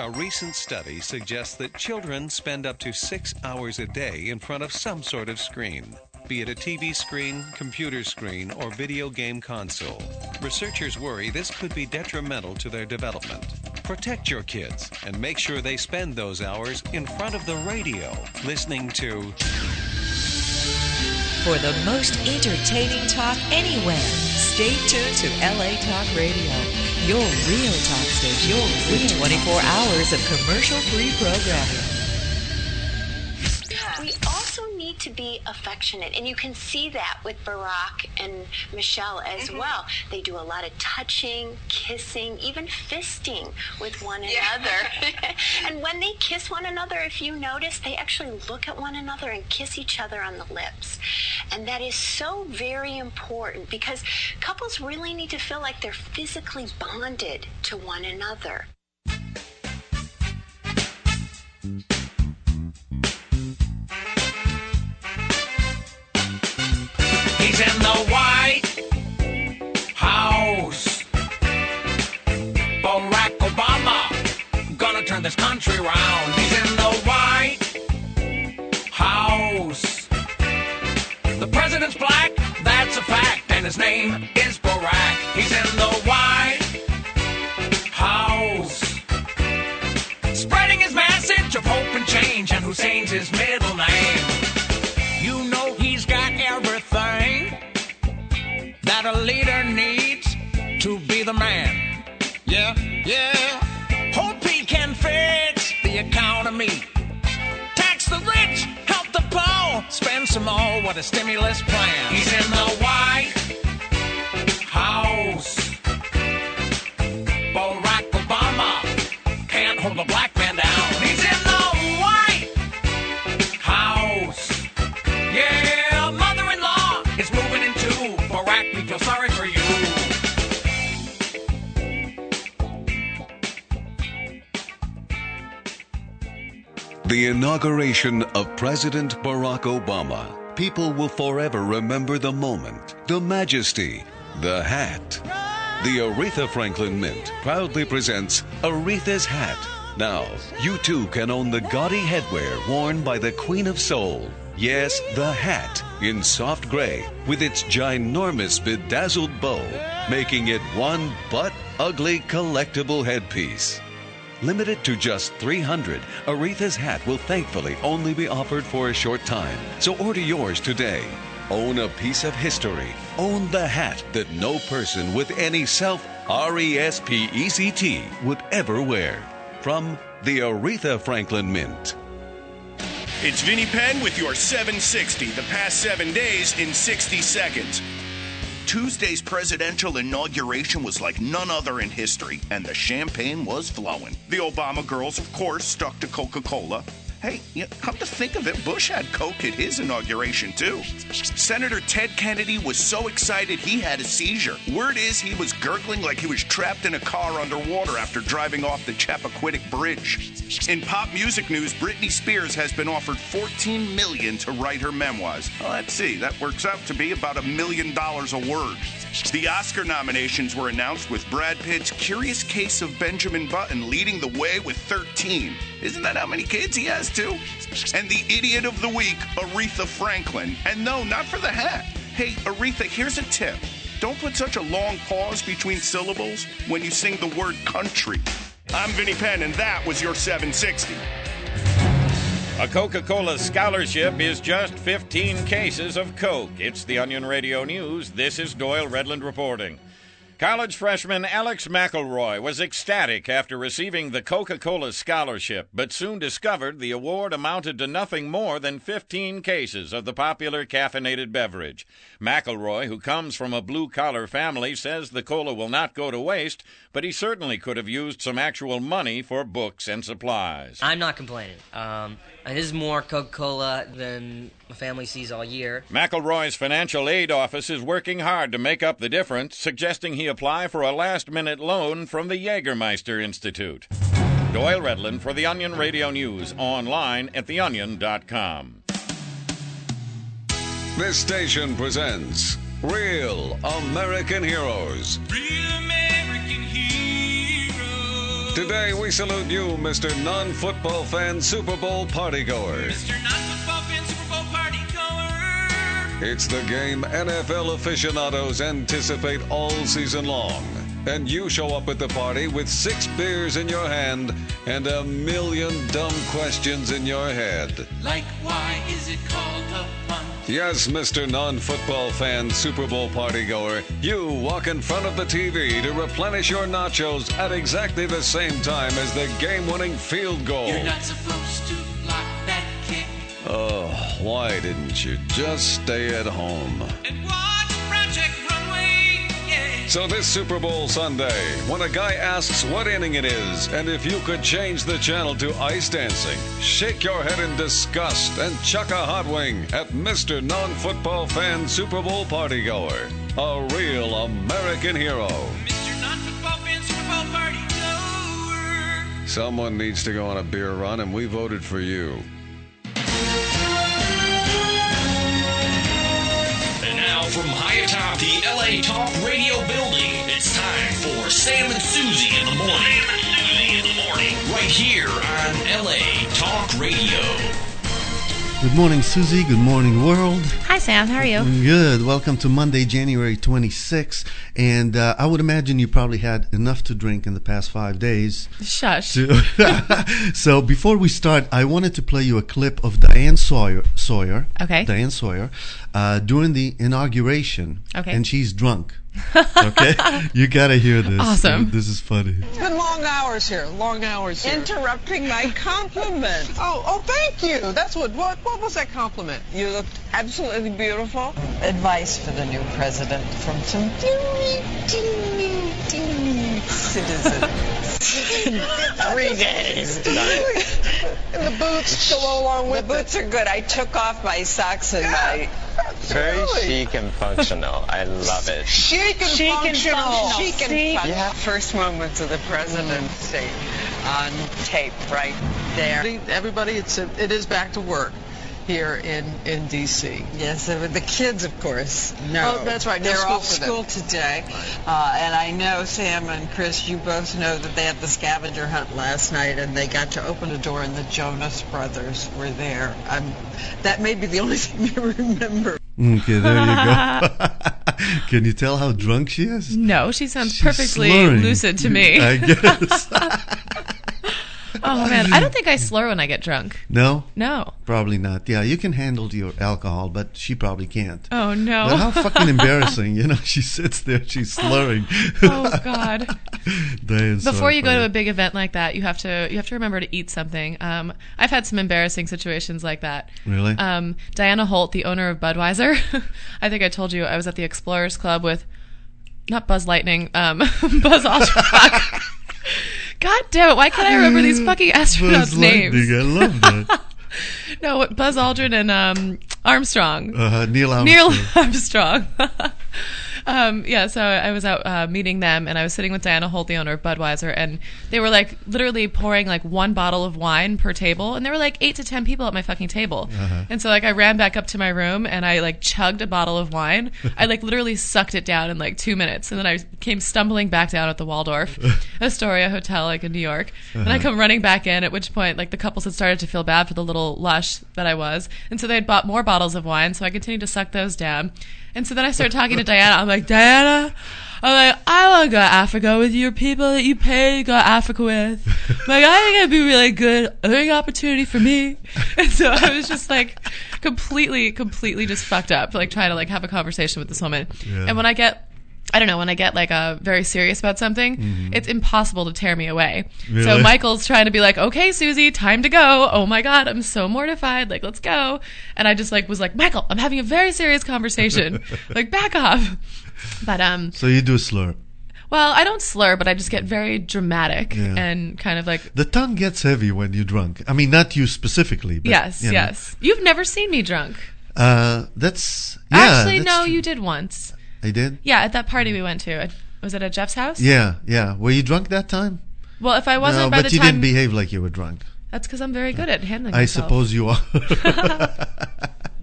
A recent study suggests that children spend up to 6 hours a day in front of some sort of screen, be it a TV screen, computer screen, or video game console. Researchers worry this could be detrimental to their development. Protect your kids and make sure they spend those hours in front of the radio, listening to... For the most entertaining talk anywhere, stay tuned to LA Talk Radio. Your real talk station with 24 hours of commercial-free programming. We also need to be affectionate, and you can see that with Barack and Michelle as well. They do a lot of touching, kissing, even fisting with one another. And when they kiss one another, if you notice, they actually look at one another and kiss each other on the lips. And that is so very important because couples really need to feel like they're physically bonded to one another. He's in the White House. Barack Obama, gonna turn this country around. He's in the White House. The president's black, that's a fact, and his name is Barack. He's in the White House, spreading his message of hope and change, and Hussein's his middle name. You know he's got everything that a leader needs to be the man. Yeah. Hope he can fix the economy, tax the rich, help the poor, spend some more with a stimulus plan. He's in the White House. Barack Obama can't hold a black man down. He's in the White House. Yeah, mother-in-law is moving in too. Barack, we feel sorry for you. The inauguration of President Barack Obama. People will forever remember the moment, the majesty, the hat. The Aretha Franklin Mint proudly presents Aretha's Hat. Now, you too can own the gaudy headwear worn by the Queen of Soul. Yes, the hat in soft gray with its ginormous bedazzled bow, making it one butt-ugly collectible headpiece. Limited to just 300, Aretha's Hat will thankfully only be offered for a short time. So order yours today. Own a piece of history. Own the hat that no person with any self-R-E-S-P-E-C-T would ever wear. From the Aretha Franklin Mint. It's Vinnie Penn with your 760, the past 7 days in 60 seconds. Tuesday's presidential inauguration was like none other in history, and the champagne was flowing. The Obama girls, of course, stuck to Coca-Cola. Hey, come to think of it, Bush had Coke at his inauguration, too. Senator Ted Kennedy was so excited he had a seizure. Word is he was gurgling like he was trapped in a car underwater after driving off the Chappaquiddick Bridge. In pop music news, Britney Spears has been offered $14 million to write her memoirs. Well, let's see, that works out to be about $1 million a word. The Oscar nominations were announced with Brad Pitt's Curious Case of Benjamin Button leading the way with 13. Isn't that how many kids he has, too? And the Idiot of the Week, Aretha Franklin. And no, not for the hat. Hey, Aretha, here's a tip. Don't put such a long pause between syllables when you sing the word country. I'm Vinnie Penn, and that was your 760. A Coca-Cola scholarship is just 15 cases of Coke. It's the Onion Radio News. This is Doyle Redland reporting. College freshman Alex McElroy was ecstatic after receiving the Coca-Cola scholarship, but soon discovered the award amounted to nothing more than 15 cases of the popular caffeinated beverage. McElroy, who comes from a blue-collar family, says the cola will not go to waste, but he certainly could have used some actual money for books and supplies. I'm not complaining. This is more Coca-Cola than my family sees all year. McElroy's financial aid office is working hard to make up the difference, suggesting he apply for a last-minute loan from the Jägermeister Institute. Doyle Redland for the Onion Radio News, online at theonion.com. This station presents Real American Heroes. Real American heroes. Today we salute you, Mr. Non-Football Fan Super Bowl Partygoer. Mr. Non-Football Fan Super Bowl Partygoer. It's the game NFL aficionados anticipate all season long. And you show up at the party with 6 beers in your hand and 1,000,000 dumb questions in your head. Like, why is it called a punt? Yes, Mr. Non-Football Fan Super Bowl Partygoer, you walk in front of the TV to replenish your nachos at exactly the same time as the game-winning field goal. You're not supposed to block that kick. Oh, why didn't you just stay at home? And watch Project Runway, yeah. So this Super Bowl Sunday, when a guy asks what inning it is and if you could change the channel to ice dancing, shake your head in disgust and chuck a hot wing at Mr. Non-Football Fan Super Bowl Partygoer, a real American hero. Mr. Non-Football Fan Super Bowl Partygoer. Someone needs to go on a beer run, and we voted for you. And now from high atop the LA Talk Radio building, it's time for Sam and Susie in the morning. Sam and Susie in the morning. Right here on LA Talk Radio. Good morning, Susie. Good morning, world. Hi, Sam. How are you? Good. Welcome to Monday, January 26th. And I would imagine you probably had enough to drink in the past 5 days. Shush. So before we start, I wanted to play you a clip of Diane Sawyer. Okay. Diane Sawyer during the inauguration. Okay. And she's drunk. Okay? You got to hear this. Awesome. This is funny. Been long hours here. Interrupting my compliment. Oh, thank you. That's what was that compliment? You looked absolutely beautiful. Advice for the new president from some teeny citizens. 3 days. And the boots go along with the boots are good. I took off my socks and my... Very chic and functional. I love it. Chic and functional. Yeah. First moments of the presidency on tape right there. Everybody, it is back to work here in D.C. Yes, the kids, of course. No. Oh, that's right. They're off school today. And I know, Sam and Chris, you both know that they had the scavenger hunt last night, and they got to open a door, and the Jonas Brothers were there. That may be the only thing I remember. Okay, there you go. Can you tell how drunk she is? No, she sounds perfectly lucid to me. I guess. Oh, man. I don't think I slur when I get drunk. No? No. Probably not. Yeah, you can handle your alcohol, but she probably can't. Oh, no. But how fucking embarrassing. You know, she sits there, she's slurring. Oh, God. Before you go to a a big event like that, you have to remember to eat something. I've had some embarrassing situations like that. Really? Diana Holt, the owner of Budweiser, I think I told you I was at the Explorers Club with, not Buzz Lightning, Buzz Aldrin. God damn it, why can't I remember these fucking astronauts' names? I love that. No, Buzz Aldrin and Armstrong. Neil Armstrong. Neil Armstrong. Yeah, so I was out meeting them, and I was sitting with Diana Holt, the owner of Budweiser, and they were like literally pouring like 1 bottle of wine per table, and there were like 8 to 10 people at my fucking table. And so like I ran back up to my room and I like chugged a bottle of wine. I like literally sucked it down in like 2 minutes, and then I came stumbling back down at the Waldorf Astoria Hotel like in New York. And I come running back in, at which point like the couples had started to feel bad for the little lush that I was, and so they had bought more bottles of wine, so I continued to suck those down. And so then I started talking to Diana. I'm like, Diana, I want to go to Africa with your people that you pay to go to Africa with. Like, I think it'd be really good learning opportunity for me. And so I was just like completely just fucked up, like trying to like have a conversation with this woman. Yeah. And when I get like very serious about something, it's impossible to tear me away. Really? So Michael's trying to be like, okay, Susie, time to go. Oh my God, I'm so mortified. Like, let's go. And I just like was like, Michael, I'm having a very serious conversation. Like, back off. But so you do slur. Well, I don't slur, but I just get very dramatic and kind of like... The tongue gets heavy when you're drunk. I mean, not you specifically, but... Yes, yes. You've never seen me drunk. That's... Yeah, actually, that's no, true. You did once. I did? Yeah, at that party we went to. Was it at Jeff's house? Yeah. Were you drunk that time? Well, if I wasn't by the time... but you didn't behave like you were drunk. That's because I'm very good at handling I myself. suppose you are.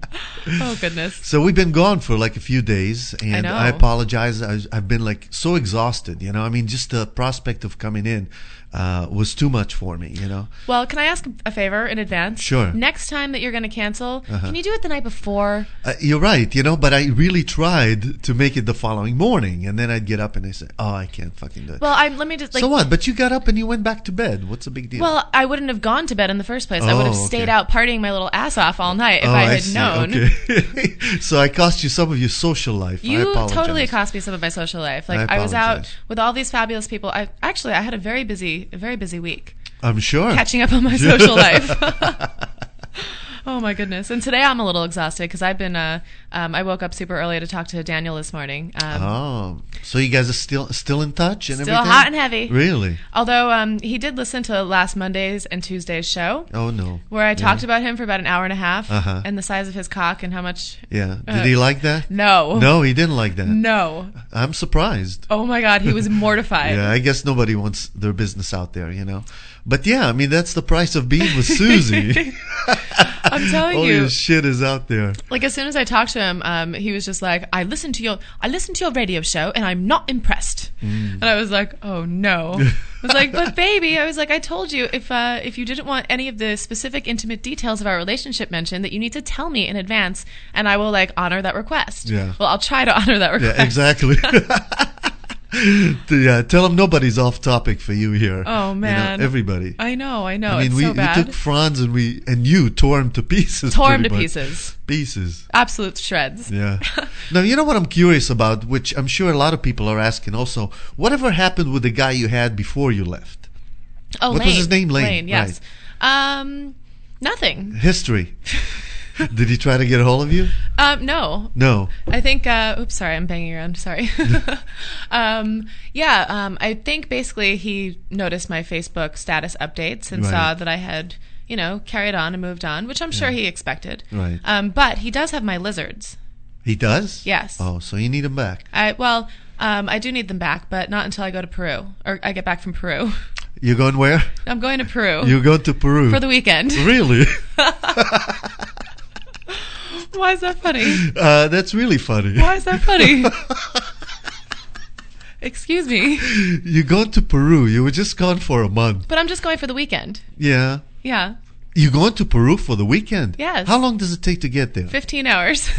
Oh, goodness. So we've been gone for like a few days, and know. I apologize. I've been like so exhausted, you know. I mean, just the prospect of coming in was too much for me, you know. Well, can I ask a favor in advance? Sure. Next time that you're going to cancel, can you do it the night before? You're right, you know, but I really tried to make it the following morning, and then I'd get up and I say, "Oh, I can't fucking do it." Well, let me just like. So what? But you got up and you went back to bed. What's the big deal? Well, I wouldn't have gone to bed in the first place. I would have stayed out partying my little ass off all night if I had known. Okay. So I cost you some of your social life. You totally cost me some of my social life. Like I was out with all these fabulous people. I had a very busy week. I'm sure. Catching up on my social life. Oh my goodness! And today I'm a little exhausted because I've been. I woke up super early to talk to Daniel this morning. So you guys are still in touch and still everything? Hot and heavy. Really? Although he did listen to last Monday's and Tuesday's show. Oh no! Where I talked about him for about an hour and a half and the size of his cock and how much. Yeah. Did he like that? No. No, he didn't like that. No. I'm surprised. Oh my God, he was mortified. Yeah, I guess nobody wants their business out there, you know. But yeah, I mean that's the price of being with Susie. I'm telling all you, your shit is out there. Like as soon as I talked to him, he was just like, "I listened to your radio show, and I'm not impressed." And I was like, "Oh no!" I was like, "But baby," I was like, "I told you if you didn't want any of the specific, intimate details of our relationship mentioned, that you need to tell me in advance, and I will like honor that request." Yeah. Well, I'll try to honor that request. Yeah, exactly. Yeah, tell them nobody's off topic for you here. Oh man, you know, everybody. I know. I mean, it's we so bad. took Franz and you tore him to pieces. Tore him to pieces. Pieces. Absolute shreds. Yeah. Now you know what I'm curious about, which I'm sure a lot of people are asking also. Whatever happened with the guy you had before you left? Oh, what Lane. was his name? Lane. Yes. Right. Nothing. History. Did he try to get a hold of you? No. No. I think, oops, sorry, I'm banging around. Sorry. I think basically he noticed my Facebook status updates and saw that I had, carried on and moved on, which I'm sure he expected. Right. But he does have my lizards. He does? Yes. Oh, so you need them back. I do need them back, but not until I go to Peru, or I get back from Peru. You're going where? I'm going to Peru. You're going to Peru? For the weekend. Really? Why is that funny? That's really funny. Why is that funny? Excuse me. You're going to Peru. You were just gone for a month. But I'm just going for the weekend. Yeah. Yeah. You're going to Peru for the weekend? Yes. How long does it take to get there? 15 hours.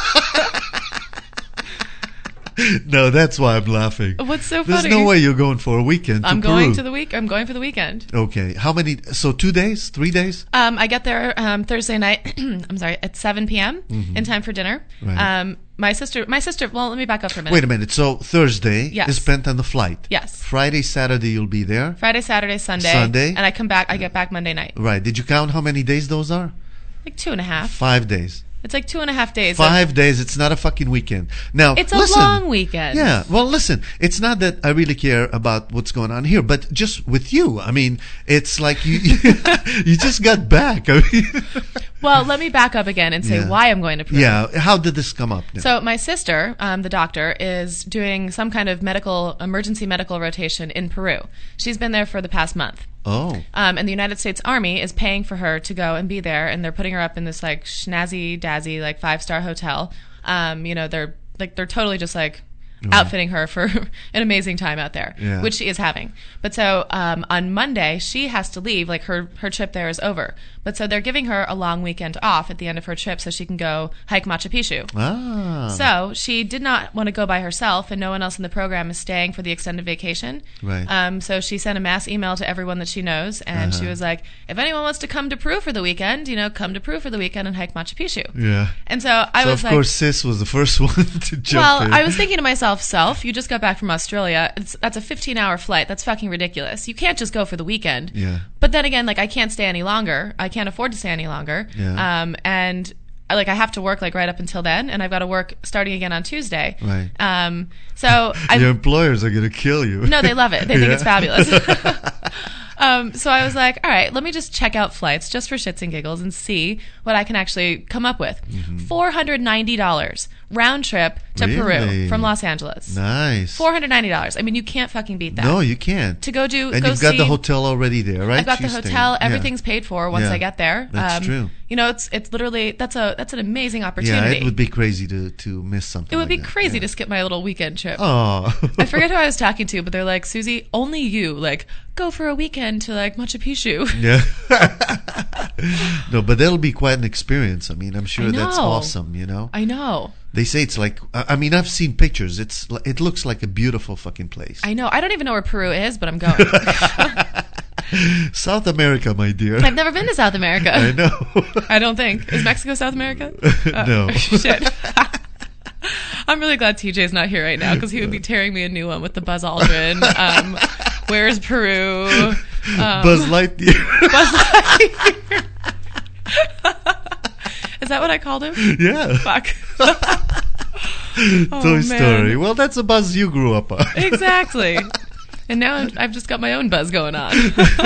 No, that's why I'm laughing. What's so funny? There's no way you're going for a weekend to Peru. I'm going for the weekend. Okay. How many? So 2 days? 3 days? I get there Thursday night. I'm sorry, at 7 p.m. in time for dinner. Right. My sister. Well, let me back up for a minute. Wait a minute. So Thursday is spent on the flight. Yes. Friday, Saturday, you'll be there. Friday, Saturday, Sunday. And I come back. I get back Monday night. Right. Did you count how many days those are? Like 2.5. 5 days. It's like 2.5 days. 5 days. It's not a fucking weekend. Now, it's a long weekend. Yeah. Well, listen. It's not that I really care about what's going on here, but just with you. I mean, it's like you you just got back. I mean, well, let me back up again and say why I'm going to Peru. Yeah. How did this come up now? So my sister, the doctor, is doing some kind of emergency medical rotation in Peru. She's been there for the past month. Oh. And the United States Army is paying for her to go and be there, and they're putting her up in this like snazzy dazzy like 5-star hotel. They're totally just like outfitting her for an amazing time out there, which she is having. But so on Monday she has to leave. Like her trip there is over. But so they're giving her a long weekend off at the end of her trip so she can go hike Machu Picchu. Ah. So she did not want to go by herself, and no one else in the program is staying for the extended vacation. Right. So she sent a mass email to everyone that she knows, and she was like, if anyone wants to come to Peru for the weekend, come to Peru for the weekend and hike Machu Picchu. Yeah. And so I was like... of course, Sis was the first one to jump in. Well, I was thinking to myself, you just got back from Australia. That's a 15-hour flight. That's fucking ridiculous. You can't just go for the weekend. Yeah. But then again, like, I can't stay any longer. I can't afford to stay any longer. Yeah. And I have to work like right up until then, and I've got to work starting again on Tuesday. Right. So your employers are going to kill you. No, they love it. They think it's fabulous. So I was like, all right, let me just check out flights just for shits and giggles and see what I can actually come up with. $490 round trip to Peru Really? from Los Angeles. Nice. $490. I mean, you can't fucking beat that. No, you can't. To go do, And go you've got see- the hotel already there, right? I've got the She's hotel. staying. Everything's paid for once Yeah. I get there. That's true. You know, it's literally that's an amazing Yeah, opportunity. it would be crazy to miss something. It would be like that. crazy to skip my little weekend trip. Oh. I forget who I was talking to, but they're like, Susie, only you, like, go for a weekend to, like, Machu Picchu. Yeah. No, but that'll be quite an experience. I mean, I'm sure I that's know. awesome, you know? I know. They say it's like, I mean, I've seen pictures. It looks like a beautiful fucking place. I know. I don't even know where Peru is, but I'm going. South America, my dear. I've never been to South America. I know. I don't think. Is Mexico South America? No. Shit. I'm really glad TJ's not here right now because he would be tearing me a new one with the Buzz Aldrin. Where's Peru? Buzz Lightyear. Buzz Lightyear. Is that what I called him? Yeah. Fuck. Toy Story. Well, that's a Buzz you grew up on. Exactly. And now I've just got my own buzz going on.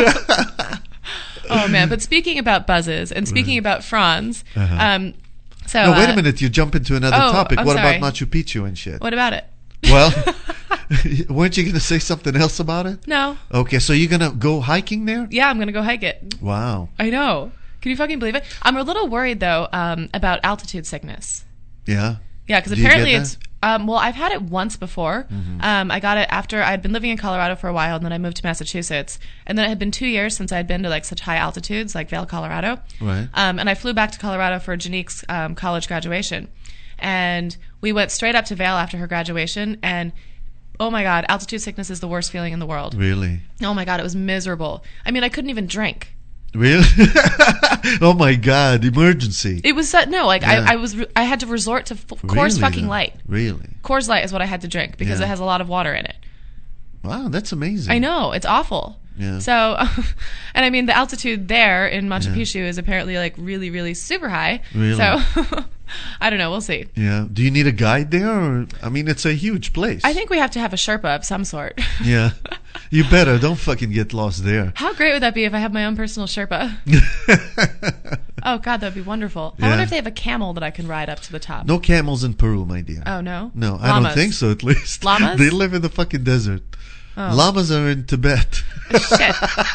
Oh, man. But speaking about buzzes and speaking about Franz, so... No, wait a minute. You jump into another topic. I'm What sorry. about Machu Picchu and shit? What about it? Well, weren't you going to say something else about it? No. Okay, so you're going to go hiking there? Yeah, I'm going to go hike it. Wow. I know. Can you fucking believe it? I'm a little worried, though, about altitude sickness. Yeah? Yeah, because Do you apparently get it's... well, I've had it once before. Mm-hmm. I got it after I'd been living in Colorado for a while, and then I moved to Massachusetts. And then it had been 2 years since I'd been to like such high altitudes, like Vail, Colorado. Right. And I flew back to Colorado for Janique's college graduation. And we went straight up to Vail after her graduation, and oh my God, altitude sickness is the worst feeling in the world. Really? Oh my God, it was miserable. I mean, I couldn't even drink. Really? Oh my God! Emergency. It was I had to resort to Coors Really, fucking though? Light. Really? Coors Light is what I had to drink because Yeah. it has a lot of water in it. Wow, that's amazing. I know, it's awful. Yeah. So, and I mean, the altitude there in Machu Yeah. Picchu is apparently like really, really super high. Really? So, I don't know. We'll see. Yeah. Do you need a guide there? Or, I mean, it's a huge place. I think we have to have a Sherpa of some sort. Yeah. You better. Don't fucking get lost there. How great would that be if I have my own personal Sherpa? Oh, God, that would be wonderful. I Yeah. wonder if they have a camel that I can ride up to the top. No camels in Peru, my dear. Oh, no? No, I Llamas. don't think so, at least. Llamas? They live in the fucking desert. Oh. Llamas are in Tibet. Shit.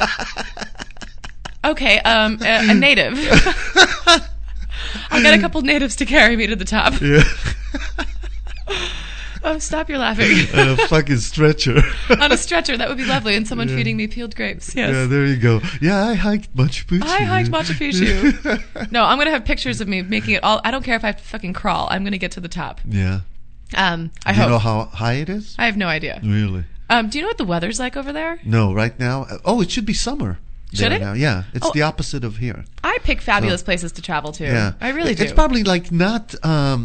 Okay, a native. I'll get a couple natives to carry me to the top. Yeah. Oh, stop your laughing. And a fucking stretcher. On a stretcher, that would be lovely, and someone Yeah. feeding me peeled grapes. Yes. Yeah, there you go. Yeah, I hiked Machu Picchu. I hiked Machu Picchu. No, I'm going to have pictures of me making it all. I don't care if I have to fucking crawl. I'm going to get to the top. Yeah. I Do hope. you know how high it is? I have no idea. Really? Do you know what the weather's like over there? No, right now. Oh, it should be summer. Should there it? Now. Yeah, it's Oh. the opposite of here. I pick fabulous places to travel to. Yeah, I really do. It's probably like not,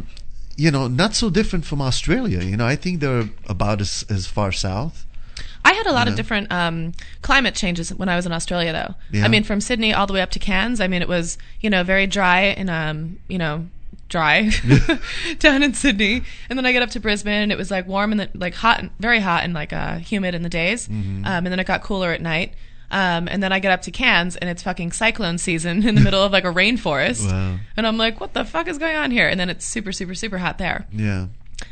not so different from Australia. You know, I think they're about as far south. I had a lot of Yeah. different climate changes when I was in Australia, though. Yeah. I mean, from Sydney all the way up to Cairns. I mean, it was very dry and dry down in Sydney, and then I get up to Brisbane and it was like warm and like hot, and very hot and like humid in the days, and then it got cooler at night. And then I get up to Cairns and it's fucking cyclone season in the middle of like a rainforest, Wow. and I'm like, what the fuck is going on here? And then it's super, super, super hot there. Yeah.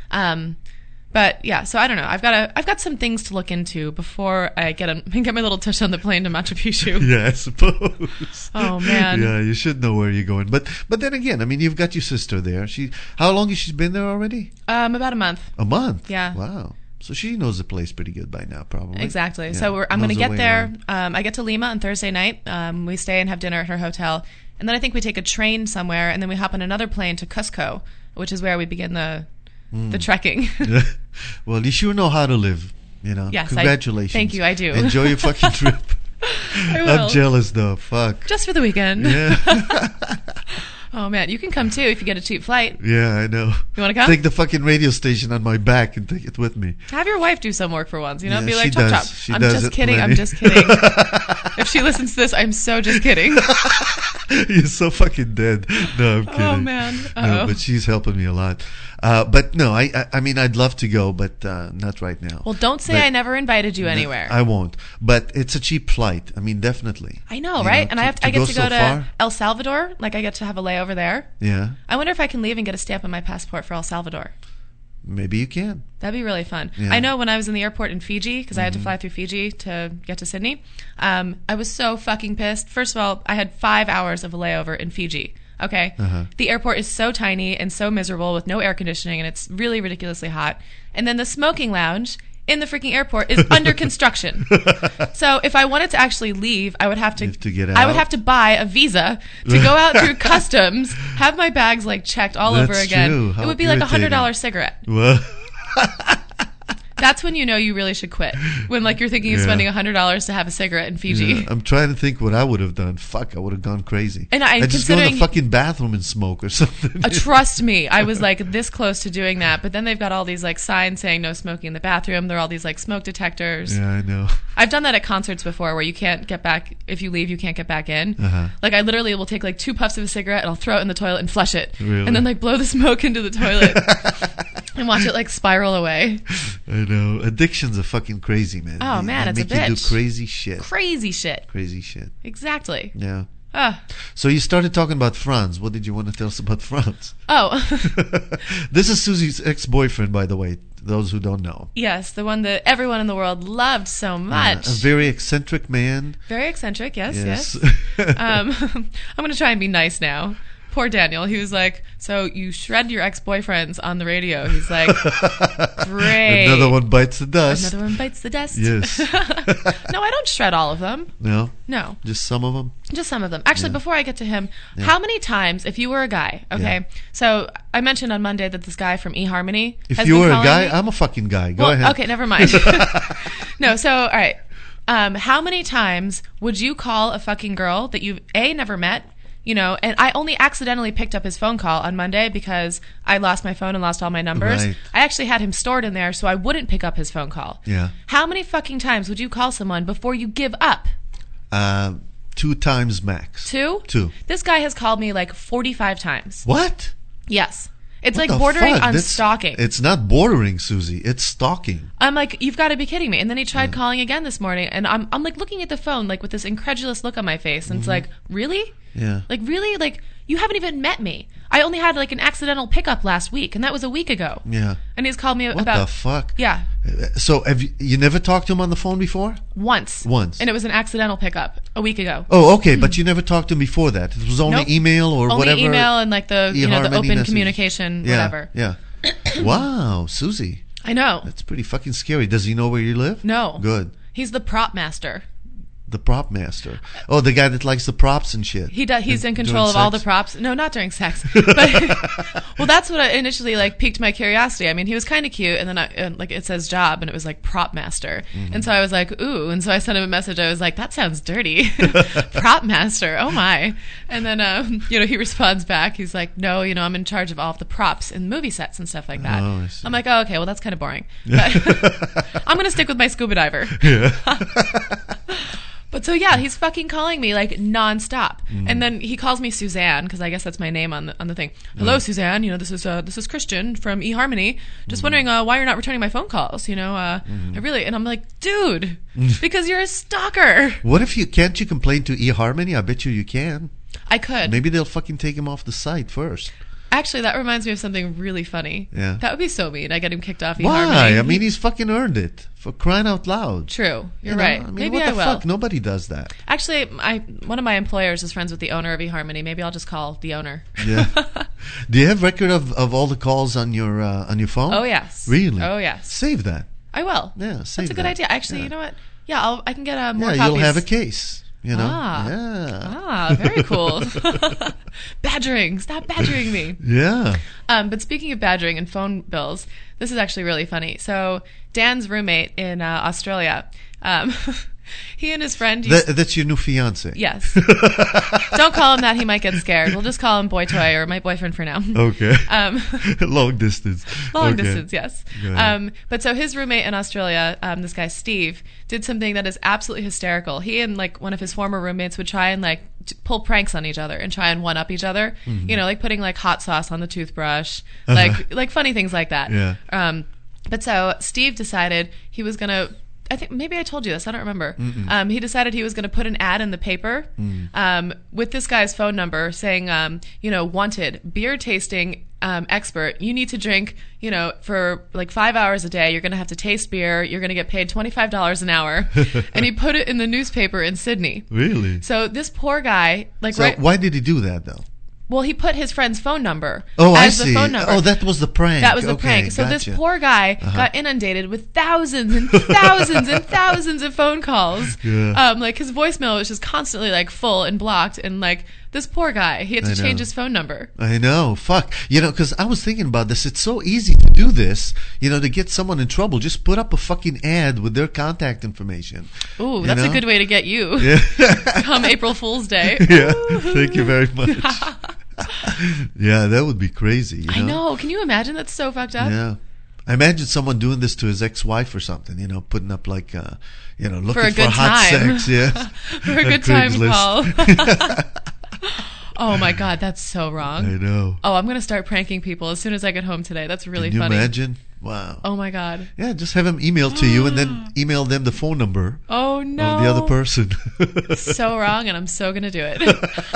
But yeah, so I don't know. I've got some things to look into before I get my little touch on the plane to Machu Picchu. Yeah, I suppose. Oh, man. Yeah, you should know where you're going. But then again, I mean, you've got your sister there. How long has she been there already? About a month. A month. Yeah. Wow. So she knows the place pretty good by now, probably. Exactly. Yeah, So I'm going to knows her get way there. around. I get to Lima on Thursday night. We stay and have dinner at her hotel, and then I think we take a train somewhere, and then we hop on another plane to Cusco, which is where we begin the trekking. Well, you sure know how to live. You know. Yes, Congratulations. thank you, I do. Enjoy your fucking trip. I will. I'm jealous though. Fuck. Just for the weekend. Yeah. Oh man, you can come too if you get a cheap flight. Yeah, I know. You want to come? Take the fucking radio station on my back and take it with me. Have your wife do some work for once. Yeah, be she like, chop does. chop. She I'm does just it kidding. I'm plenty. just kidding. If she listens to this, I'm so just kidding. You're so fucking dead. No, I'm kidding. Oh man. No, Uh-oh. but she's helping me a lot. But no, I mean, I'd love to go, but not right now. Well, don't say But- I never invited you No, anywhere. I won't. But it's a cheap flight. I mean, definitely. I know, You right? know, And I get to so go to far. El Salvador. Like I get to have a layover there. Yeah. I wonder if I can leave and get a stamp on my passport for El Salvador. Maybe you can. That'd be really fun. Yeah. I know when I was in the airport in Fiji, because I had to fly through Fiji to get to Sydney, I was so fucking pissed. First of all, I had 5 hours of a layover in Fiji. Okay? The airport is so tiny and so miserable with no air conditioning, and it's really ridiculously hot. And then the smoking lounge in the freaking airport is under construction. So if I wanted to actually leave, I would have to get out. I would have to buy a visa to go out through customs, have my bags like checked all over again. True. How it would be like irritating. $100 cigarette. Well, That's when you know you really should quit. When like you're thinking of spending $100 to have a cigarette in Fiji. yeah, I'm trying to think what I would have done. Fuck, I would have gone crazy. And I'd just go in the fucking bathroom and smoke or something. Trust me, I was like this close to doing that, but then they've got all these like signs saying no smoking in the bathroom. There are all these like smoke detectors. Yeah, I know. I've done that at concerts before where you can't get back, if you leave, you can't get back in. Like I literally will take like 2 puffs of a cigarette and I'll throw it in the toilet and flush it. Really? And then like blow the smoke into the toilet and watch it like spiral away. I know. Addictions are fucking crazy, man. Oh, man, it's a make you bitch. do crazy shit. Crazy shit. Crazy shit. Exactly. Yeah. Ah. So you started talking about Franz. What did you want to tell us about Franz? Oh. This is Susie's ex-boyfriend, by the way, those who don't know. Yes, the one that everyone in the world loved so much. A very eccentric man. Very eccentric, yes. Yes. I'm going to try and be nice now. Poor Daniel. He was like, so you shred your ex-boyfriends on the radio. He's like, great. Another one bites the dust. Another one bites the dust. Yes. No, I don't shred all of them. No? No. Just some of them? Just some of them. Actually, before I get to him, how many times, if you were a guy, okay, so I mentioned on Monday that this guy from eHarmony If you were a guy, I'm a fucking guy. Go ahead. Okay, never mind. No, so, all right. How many times would you call a fucking girl that you've, A, never met, you know, and I only accidentally picked up his phone call on Monday because I lost my phone and lost all my numbers. Right. I actually had him stored in there so I wouldn't pick up his phone call. Yeah. How many fucking times would you call someone before you give up? 2 times max. 2? 2. This guy has called me like 45 times. What? Yes. It's What like the bordering fuck? on That's- stalking. It's not bordering, Susie. It's stalking. I'm like, you've got to be kidding me. And then he tried calling again this morning, and I'm like looking at the phone like with this incredulous look on my face, and it's like, really? Yeah. Like, really? Like, you haven't even met me. I only had like an accidental pickup last week, and that was a week ago. Yeah. And he's called me What about the fuck? Yeah, So have you never talked to him on the phone before? once. Once. And it was an accidental pickup a week ago. Oh, okay, but you never talked to him before that. It was only Nope. email or Only whatever. email and like the the eHarmony open message. communication, Yeah, whatever. Yeah. Wow, Susie. I know. That's pretty fucking scary. Does he know where you live? No. Good. He's the prop master. The prop master. Oh, the guy that likes the props and shit. He does. He's in During control of all the sex? props. No, not during sex. But, well, that's what initially like piqued my curiosity. I mean, he was kind of cute, and then like it says job, and it was like prop master, and so I was like, ooh, and so I sent him a message. I was like, that sounds dirty, prop master. Oh my! And then he responds back. He's like, no, I'm in charge of all of the props and movie sets and stuff like that. Oh, I see. I'm like, oh, okay, well, that's kind of boring. But I'm gonna stick with my scuba diver. Yeah. But so yeah, he's fucking calling me like nonstop, and then he calls me Suzanne because I guess that's my name on the thing. Hello, Suzanne. This is Christian from eHarmony. Just wondering why you're not returning my phone calls. I really, and I'm like, dude, because you're a stalker. What if can't you complain to eHarmony? I bet you can. I could. Maybe they'll fucking take him off the site first. Actually, that reminds me of something really funny. Yeah. That would be so mean. I get him kicked off eHarmony. Why? I mean, he's fucking earned it. For crying out loud. True. You're right. I mean, Maybe what I the will. fuck? Nobody does that. Actually, one of my employers is friends with the owner of eHarmony. Maybe I'll just call the owner. Yeah. Do you have record of all the calls on your phone? Oh, yes. Really? Oh, yes. Save that. I will. Yeah, save That's a good that. idea. Actually, Yeah. you know what? Yeah, I can get more Yeah, copies. you'll have a case. Yeah. Very cool. Badgering. Stop badgering me. Yeah. But speaking of badgering and phone bills, this is actually really funny. So Dan's roommate in Australia, he and his friend That's your new fiance. Yes. Don't call him that. He might get scared. We'll just call him Boy Toy or my boyfriend for now. Okay. Long distance. Long distance, yes. Go ahead. But so his roommate in Australia, this guy Steve, did something that is absolutely hysterical. He and like one of his former roommates would try and like pull pranks on each other and try and one up each other. Mm-hmm. Like putting like hot sauce on the toothbrush, like funny things like that. Yeah. But so Steve decided he was gonna. I think maybe I told you this. I don't remember. He decided he was going to put an ad in the paper with this guy's phone number saying, wanted beer tasting expert, you need to drink, for like 5 hours a day. You're going to have to taste beer. You're going to get paid $25 an hour. And he put it in the newspaper in Sydney. Really? So this poor guy, why did he do that though? Well, he put his friend's phone number as the phone number. Oh, that was the prank. That was the prank. So gotcha. this poor guy got inundated with thousands and thousands and thousands of phone calls. Yeah. Like his voicemail was just constantly like full and blocked, and like this poor guy, he had to change his phone number. I know. Fuck. Because I was thinking about this. It's so easy to do this, to get someone in trouble. Just put up a fucking ad with their contact information. Ooh, that's a good way to get you. Yeah. Come April Fool's Day. Yeah. Thank you very much. Yeah, that would be crazy. I know. Can you imagine? That's so fucked up. Yeah. I imagine someone doing this to his ex-wife or something, putting up like, looking for hot sex. Yeah. For a good time call. Oh my God, that's so wrong. I know. Oh, I'm going to start pranking people as soon as I get home today. That's really funny. Can you funny. imagine? Wow. Oh my God. Yeah, just have him email to you and then email them the phone number of the other person. So wrong, and I'm so going to do it.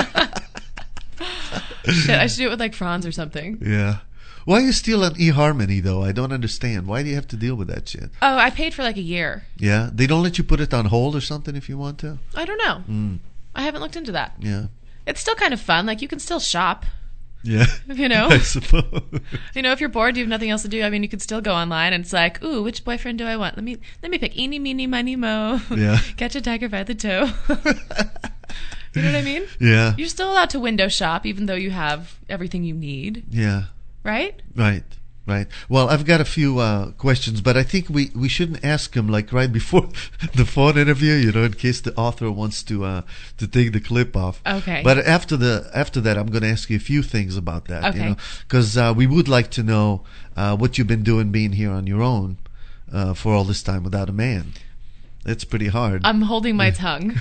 Shit, I should do it with like Franz or something. Yeah. Why are you still on eHarmony though? I don't understand. Why do you have to deal with that shit? Oh, I paid for like a year. Yeah? They don't let you put it on hold or something if you want to? I don't know. I haven't looked into that. Yeah. It's still kind of fun. Like you can still shop. Yeah. I suppose. If you're bored, you have nothing else to do. I mean, you could still go online and it's like, ooh, which boyfriend do I want? Let me pick eeny, meeny, miny, mo. Yeah. Catch a tiger by the toe. You know what I mean? Yeah. You're still allowed to window shop even though you have everything you need. Yeah. Right? Right. Well, I've got a few questions, but I think we shouldn't ask them like right before the phone interview, in case the author wants to take the clip off. Okay. But after that, I'm going to ask you a few things about that. Okay. Because we would like to know what you've been doing being here on your own for all this time without a man. It's pretty hard. I'm holding my tongue.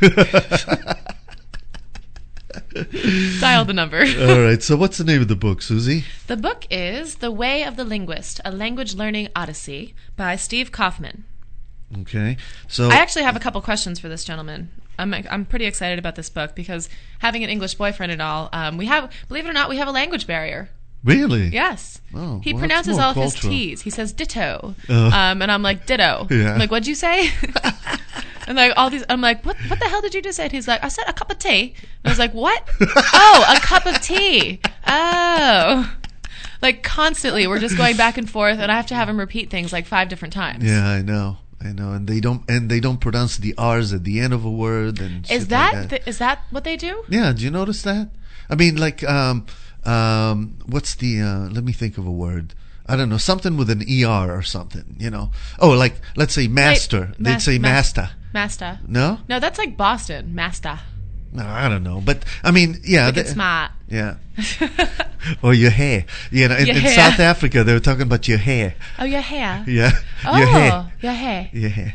Dial the number. All right. So what's the name of the book, Susie? The book is The Way of the Linguist, A Language Learning Odyssey by Steve Kaufman. Okay. So I actually have a couple questions for this gentleman. I'm pretty excited about this book because having an English boyfriend and all, we have, believe it or not, we have a language barrier. Really? Yes. Oh, he well, pronounces all of his T's. He says ditto. And I'm like, ditto. Yeah. I'm like, what'd you say? And like all these, I'm like, what the hell did you just say? And he's like, I said a cup of tea. And I was like, what? Oh, a cup of tea. Oh. Like constantly, we're just going back and forth, and I have to have him repeat things like 5 different times. Yeah, I know, and they don't pronounce the R's at the end of a word. And is that is that what they do? Yeah, do you notice that? I mean, like, what's the? Let me think of a word. I don't know, something with an ER or something. Oh, like let's say master. They'd say master. Master. No. No, that's like Boston. Master. No, I don't know, but I mean, yeah, like it's smart. Yeah. Or your hair. In South Africa, they were talking about your hair. Oh, your hair. Yeah. Oh, your hair. Your hair. Your hair.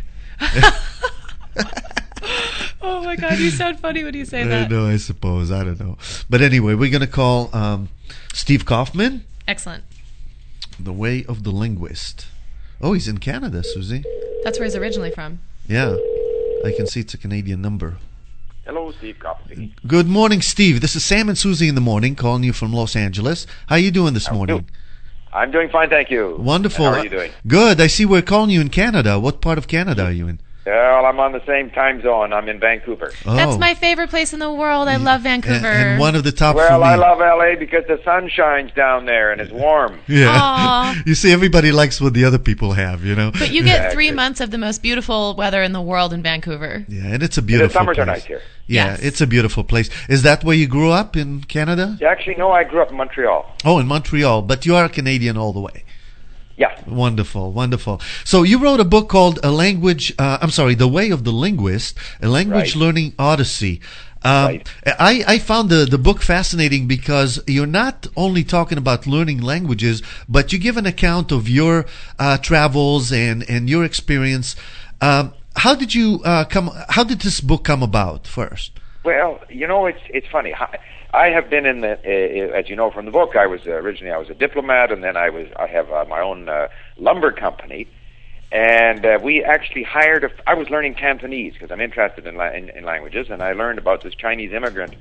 Oh my God, you sound funny when you say that. I know, I suppose. I don't know, but anyway, we're gonna call Steve Kaufman. Excellent. The Way of the Linguist. Oh, he's in Canada, Susie. That's where he's originally from. Yeah, I can see it's a Canadian number. Hello, Steve Kaufman. Good morning, Steve. This is Sam and Susie in the morning, calling you from Los Angeles. How are you doing this morning? I'm doing fine, thank you. Wonderful. And how are you doing? Good. I see we're calling you in Canada. What part of Canada are you in? Well, I'm on the same time zone. I'm in Vancouver. Oh. That's my favorite place in the world. I love Vancouver. And one of the top well, for me. I love LA because the sun shines down there and it's warm. Yeah. Aww. You see, everybody likes what the other people have, But you get 3 months of the most beautiful weather in the world in Vancouver. Yeah, and it's a beautiful the summers place. are nice here. Yeah, yes. It's a beautiful place. Is that where you grew up in Canada? Actually, no, I grew up in Montreal. Oh, in Montreal, but you are a Canadian all the way. Yeah. Wonderful, wonderful. So you wrote a book called The Way of the Linguist, A Language Learning Odyssey. Right. I found the book fascinating because you're not only talking about learning languages, but you give an account of your travels and your experience. How did How did this book come about first? Well, it's funny. I have been in as you know from the book, I was originally a diplomat, and then I have my own lumber company, and we actually I was learning Cantonese because I'm interested in languages, and I learned about this Chinese immigrant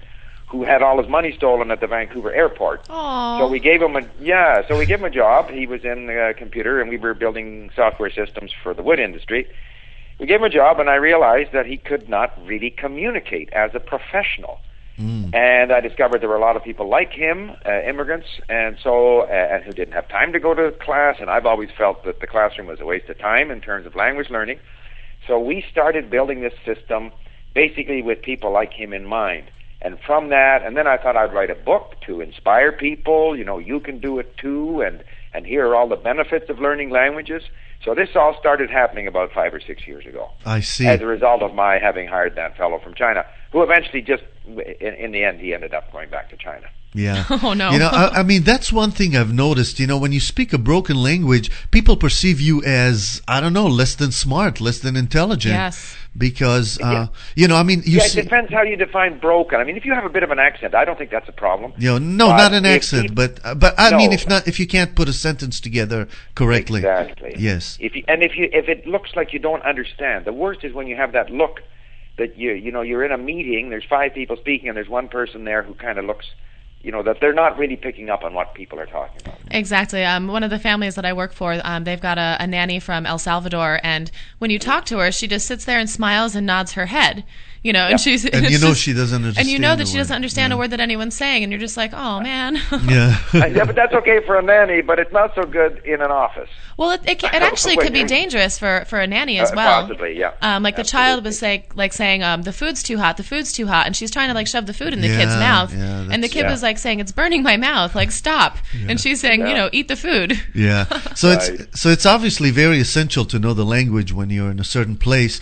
who had all his money stolen at the Vancouver airport. Aww. So we gave him a job. He was in computer, and we were building software systems for the wood industry. We gave him a job, and I realized that he could not really communicate as a professional. And I discovered there were a lot of people like him, immigrants, and who didn't have time to go to class. And I've always felt that the classroom was a waste of time in terms of language learning. So we started building this system basically with people like him in mind. And from that, and then I thought I'd write a book to inspire people. You know, you can do it too, and here are all the benefits of learning languages. So this all started happening about 5 or 6 years ago. I see. As a result of my having hired that fellow from China, who eventually just, in the end, he ended up going back to China. Yeah. Oh, no. You know, I mean, that's one thing I've noticed. You know, when you speak a broken language, people perceive you as, I don't know, less than smart, less than intelligent. Yes. Because, you know, I mean, it depends how you define broken. I mean, if you have a bit of an accent, I don't think that's a problem. You know, no, not an accent, but I mean, if you can't put a sentence together correctly. Exactly. Yes. If it looks like you don't understand, the worst is when you have that look that you're in a meeting, there's 5 people speaking, and there's one person there who kind of looks, that they're not really picking up on what people are talking about. Exactly. One of the families that I work for, they've got a nanny from El Salvador, and when you talk to her, she just sits there and smiles and nods her head. You know, and she's and she doesn't understand. And you know that she doesn't understand a word that anyone's saying, and you're just like, oh man. Yeah. Yeah, but that's okay for a nanny, but it's not so good in an office. Well, it actually could be dangerous for a nanny as well. Possibly, yeah. Like the child was saying the food's too hot, and she's trying to shove the food in the kid's mouth, and the kid was saying it's burning my mouth, stop, and she's saying eat the food. Yeah. So it's obviously very essential to know the language when you're in a certain place.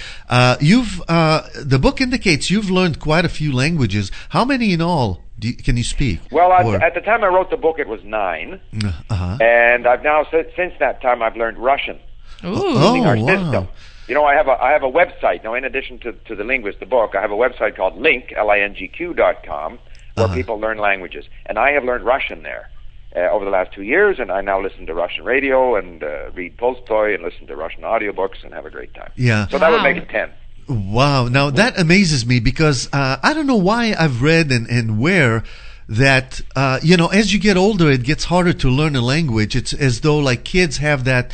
The book indicates you've learned quite a few languages. How many in all can you speak? Well, at the time I wrote the book, it was 9. And I've now, since that time, I've learned Russian. Using our system. You know, I have a website. Now, in addition to the linguist, the book, I have a website called Link, LINGQ.com, where people learn languages. And I have learned Russian there over the last 2 years, and I now listen to Russian radio and read Tolstoy and listen to Russian audiobooks and have a great time. Yeah. So that would make it 10. Wow. Now, that amazes me because I don't know why I've read and where that, as you get older, it gets harder to learn a language. It's as though kids have that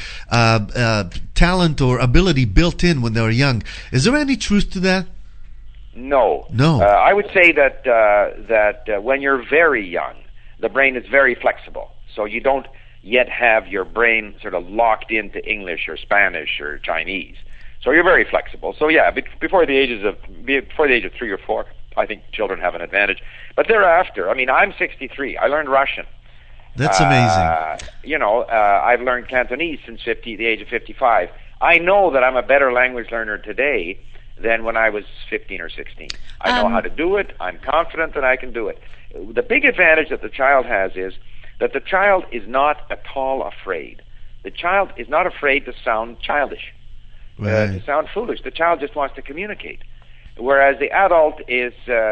talent or ability built in when they're young. Is there any truth to that? No. I would say that when you're very young, the brain is very flexible. So you don't yet have your brain sort of locked into English or Spanish or Chinese. So you're very flexible. So yeah, before the age of 3 or 4, I think children have an advantage. But thereafter, I mean, I'm 63. I learned Russian. That's amazing. I've learned Cantonese since the age of 55. I know that I'm a better language learner today than when I was 15 or 16. I know how to do it. I'm confident that I can do it. The big advantage that the child has is that the child is not at all afraid. The child is not afraid to sound childish. To sound foolish. The child just wants to communicate. Whereas the adult is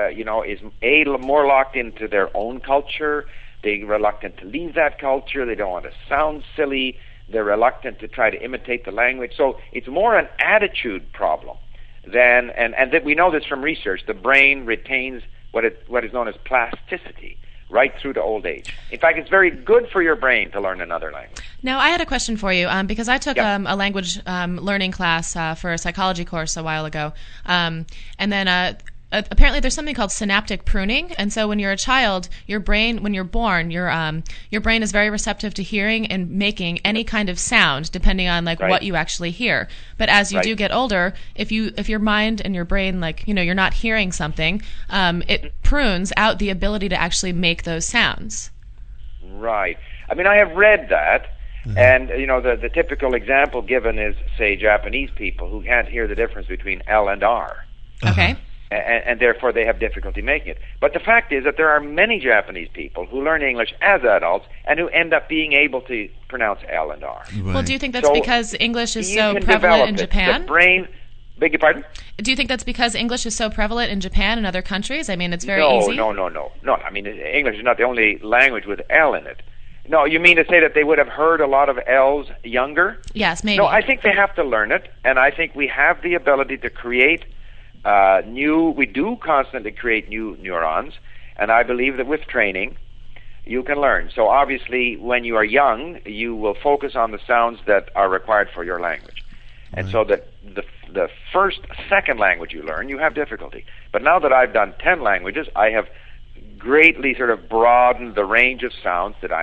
more locked into their own culture. They're reluctant to leave that culture. They don't want to sound silly. They're reluctant to try to imitate the language. So it's more an attitude problem than, and that we know this from research. The brain retains what is known as plasticity right through to old age. In fact, it's very good for your brain to learn another language. Now, I had a question for you because I took a language learning class for a psychology course a while ago, and then apparently there's something called synaptic pruning, and so when you're a child, your brain, when you're born, your brain is very receptive to hearing and making any kind of sound, depending on what you actually hear. But as you do get older, if your mind and your brain you're not hearing something, it prunes out the ability to actually make those sounds. Right. I mean, I have read that. And, the typical example given is, say, Japanese people who can't hear the difference between L and R. Okay. And therefore they have difficulty making it. But the fact is that there are many Japanese people who learn English as adults and who end up being able to pronounce L and R. Well, do you think that's because English is so prevalent in Japan? The brain... Beg your pardon? Do you think that's because English is so prevalent in Japan and other countries? I mean, it's very easy. No. I mean, English is not the only language with L in it. No, you mean to say that they would have heard a lot of L's younger? Yes, maybe. No, I think they have to learn it, and I think we have the ability to create we do constantly create new neurons, And I believe that with training, you can learn. So obviously, when you are young, you will focus on the sounds that are required for your language. And so that the second language you learn, you have difficulty. But now that I've done 10 languages, I have greatly sort of broadened the range of sounds that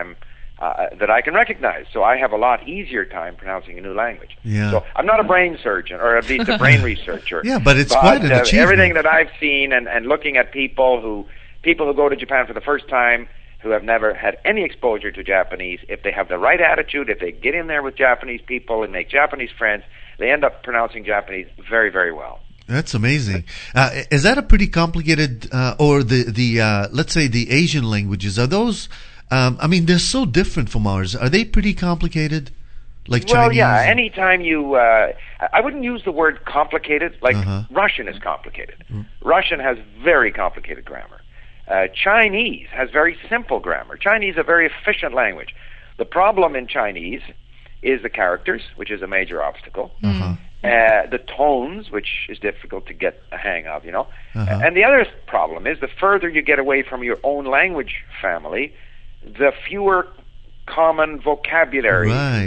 I can recognize. So I have a lot easier time pronouncing a new language. Yeah. So I'm not a brain surgeon, or at least a brain researcher. Yeah, but it's quite an achievement. Everything that I've seen and looking at people who go to Japan for the first time, who have never had any exposure to Japanese, if they have the right attitude, if they get in there with Japanese people and make Japanese friends, they end up pronouncing Japanese very, very well. That's amazing. Is that a pretty complicated, or the let's say the Asian languages, are those, I mean, they're so different from ours. Are they pretty complicated? Like well, Chinese? yeah, anytime you, I wouldn't use the word complicated, like Russian is complicated. Russian has very complicated grammar. Chinese has very simple grammar. Chinese is a very efficient language. The problem in Chinese is the characters, which is a major obstacle. The tones, which is difficult to get a hang of, you know. And the other problem is the further you get away from your own language family, the fewer common vocabulary,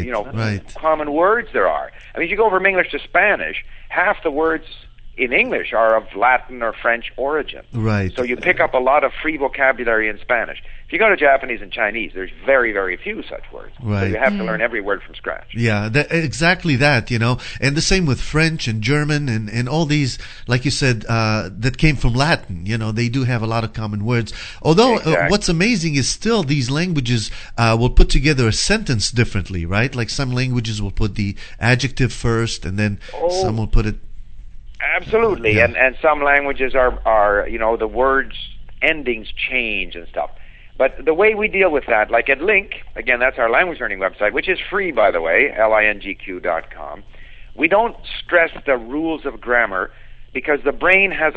common words there are. I mean, if you go from English to Spanish, half the words in English are of Latin or French origin. Right. So you pick up a lot of free vocabulary in Spanish. If you go to Japanese and Chinese, there's very, very few such words. Right. So you have to learn every word from scratch. Yeah, exactly that, you know. And the same with French and German and all these, like you said, that came from Latin. You know, they do have a lot of common words. Although what's amazing is still these languages will put together a sentence differently, right? Like some languages will put the adjective first and then some will put it... Absolutely, Yeah. and some languages are you know, the words endings change and stuff. But the way we deal with that, like at Link, again, that's our language learning website, which is free, by the way, lingq.com. We don't stress the rules of grammar because the brain has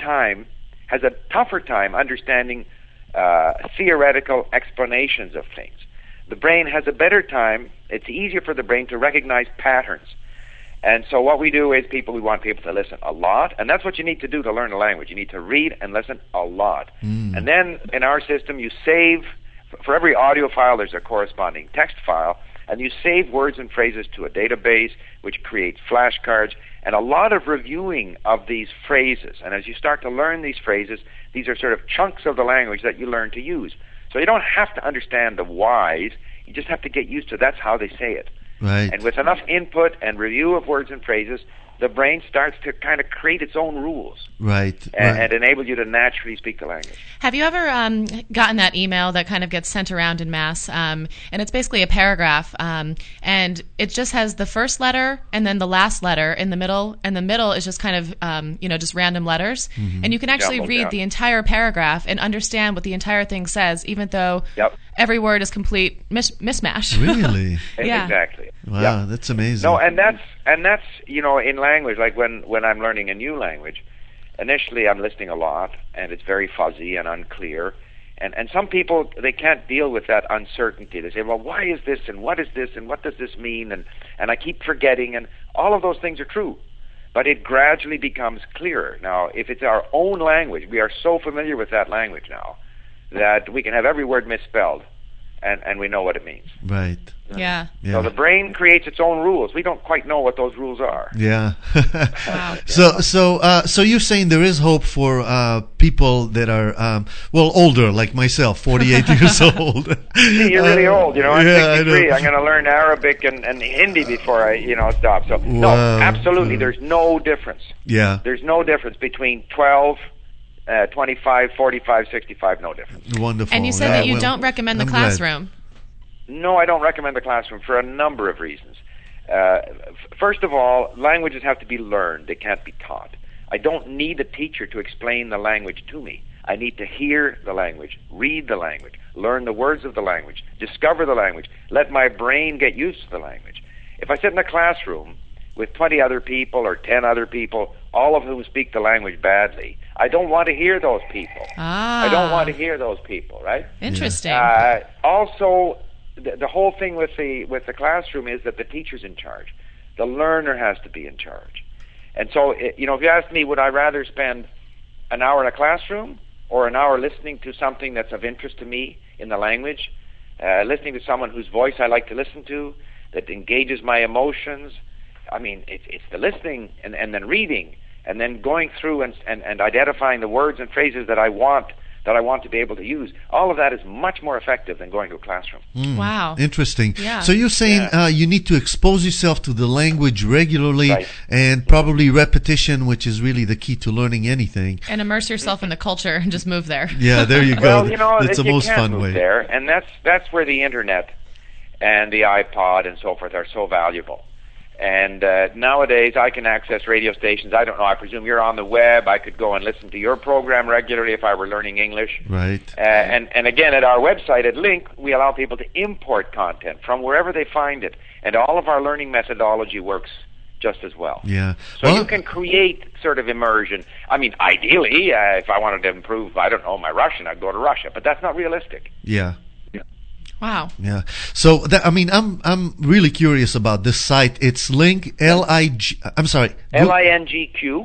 a tougher time understanding theoretical explanations of things. The brain has a better time. It's easier for the brain to recognize patterns. And so what we do is we want people to listen a lot, and that's what you need to do to learn a language. You need to read and listen a lot. And then in our system, you save, for every audio file, there's a corresponding text file, and you save words and phrases to a database, which creates flashcards, and a lot of reviewing of these phrases. And as you start to learn these phrases, these are sort of chunks of the language that you learn to use. So you don't have to understand the whys, you just have to get used to that's how they say it. Right. And with enough input and review of words and phrases, the brain starts to kind of create its own rules. Right. And enable you to naturally speak the language. Have you ever gotten that email that kind of gets sent around in mass? And it's basically a paragraph, and it just has the first letter and then the last letter in the middle, and the middle is just kind of, just random letters. And you can actually read the entire paragraph and understand what the entire thing says, even though every word is complete mismatch. Really? Yeah. Exactly. Wow, that's amazing. No, and that's in language, like when I'm learning a new language, initially I'm listening a lot, and it's very fuzzy and unclear. And some people, they can't deal with that uncertainty. They say, well, why is this, and what is this, and what does this mean? And I keep forgetting, and all of those things are true. But it gradually becomes clearer. Now, if it's our own language, we are so familiar with that language now that we can have every word misspelled, and we know what it means. Right. Yeah. So the brain creates its own rules. We don't quite know what those rules are. Yeah. Wow. So you're saying there is hope for people that are older, like myself, 48 years old. See, you're really old, I'm 63. I I'm going to learn Arabic and Hindi before I, stop. So no, absolutely, there's no difference. Yeah. There's no difference between 12, 25, 45, 65, no difference. Wonderful. And you said that you don't recommend the classroom. No, I don't recommend the classroom for a number of reasons. First of all, languages have to be learned. They can't be taught. I don't need a teacher to explain the language to me. I need to hear the language, read the language, learn the words of the language, discover the language, let my brain get used to the language. If I sit in a classroom with 20 other people or 10 other people, all of whom speak the language badly, I don't want to hear those people. I don't want to hear those people, right? Interesting. Also, the whole thing with the classroom is that the teacher's in charge. The learner has to be in charge. And so, if you ask me, would I rather spend an hour in a classroom or an hour listening to something that's of interest to me in the language, listening to someone whose voice I like to listen to, that engages my emotions. I mean, it's the listening and then reading and then going through and identifying the words and phrases that I want to be able to use. All of that is much more effective than going to a classroom. Wow. Interesting. Yeah. So you're saying you need to expose yourself to the language regularly and probably repetition, which is really the key to learning anything. And immerse yourself in the culture and just move there. Yeah, there you go. Well, you know, it's the you most can't fun move way. there, and that's where the internet and the iPod and so forth are so valuable. And nowadays, I can access radio stations. I don't know. I presume you're on the web. I could go and listen to your program regularly if I were learning English. Right. And again, at our website at Link, we allow people to import content from wherever they find it. And all of our learning methodology works just as well. Yeah. So you can create sort of immersion. I mean, ideally, if I wanted to improve, I don't know, my Russian, I'd go to Russia. But that's not realistic. Yeah. Wow. Yeah. So I'm really curious about this site. It's Link LINGQ.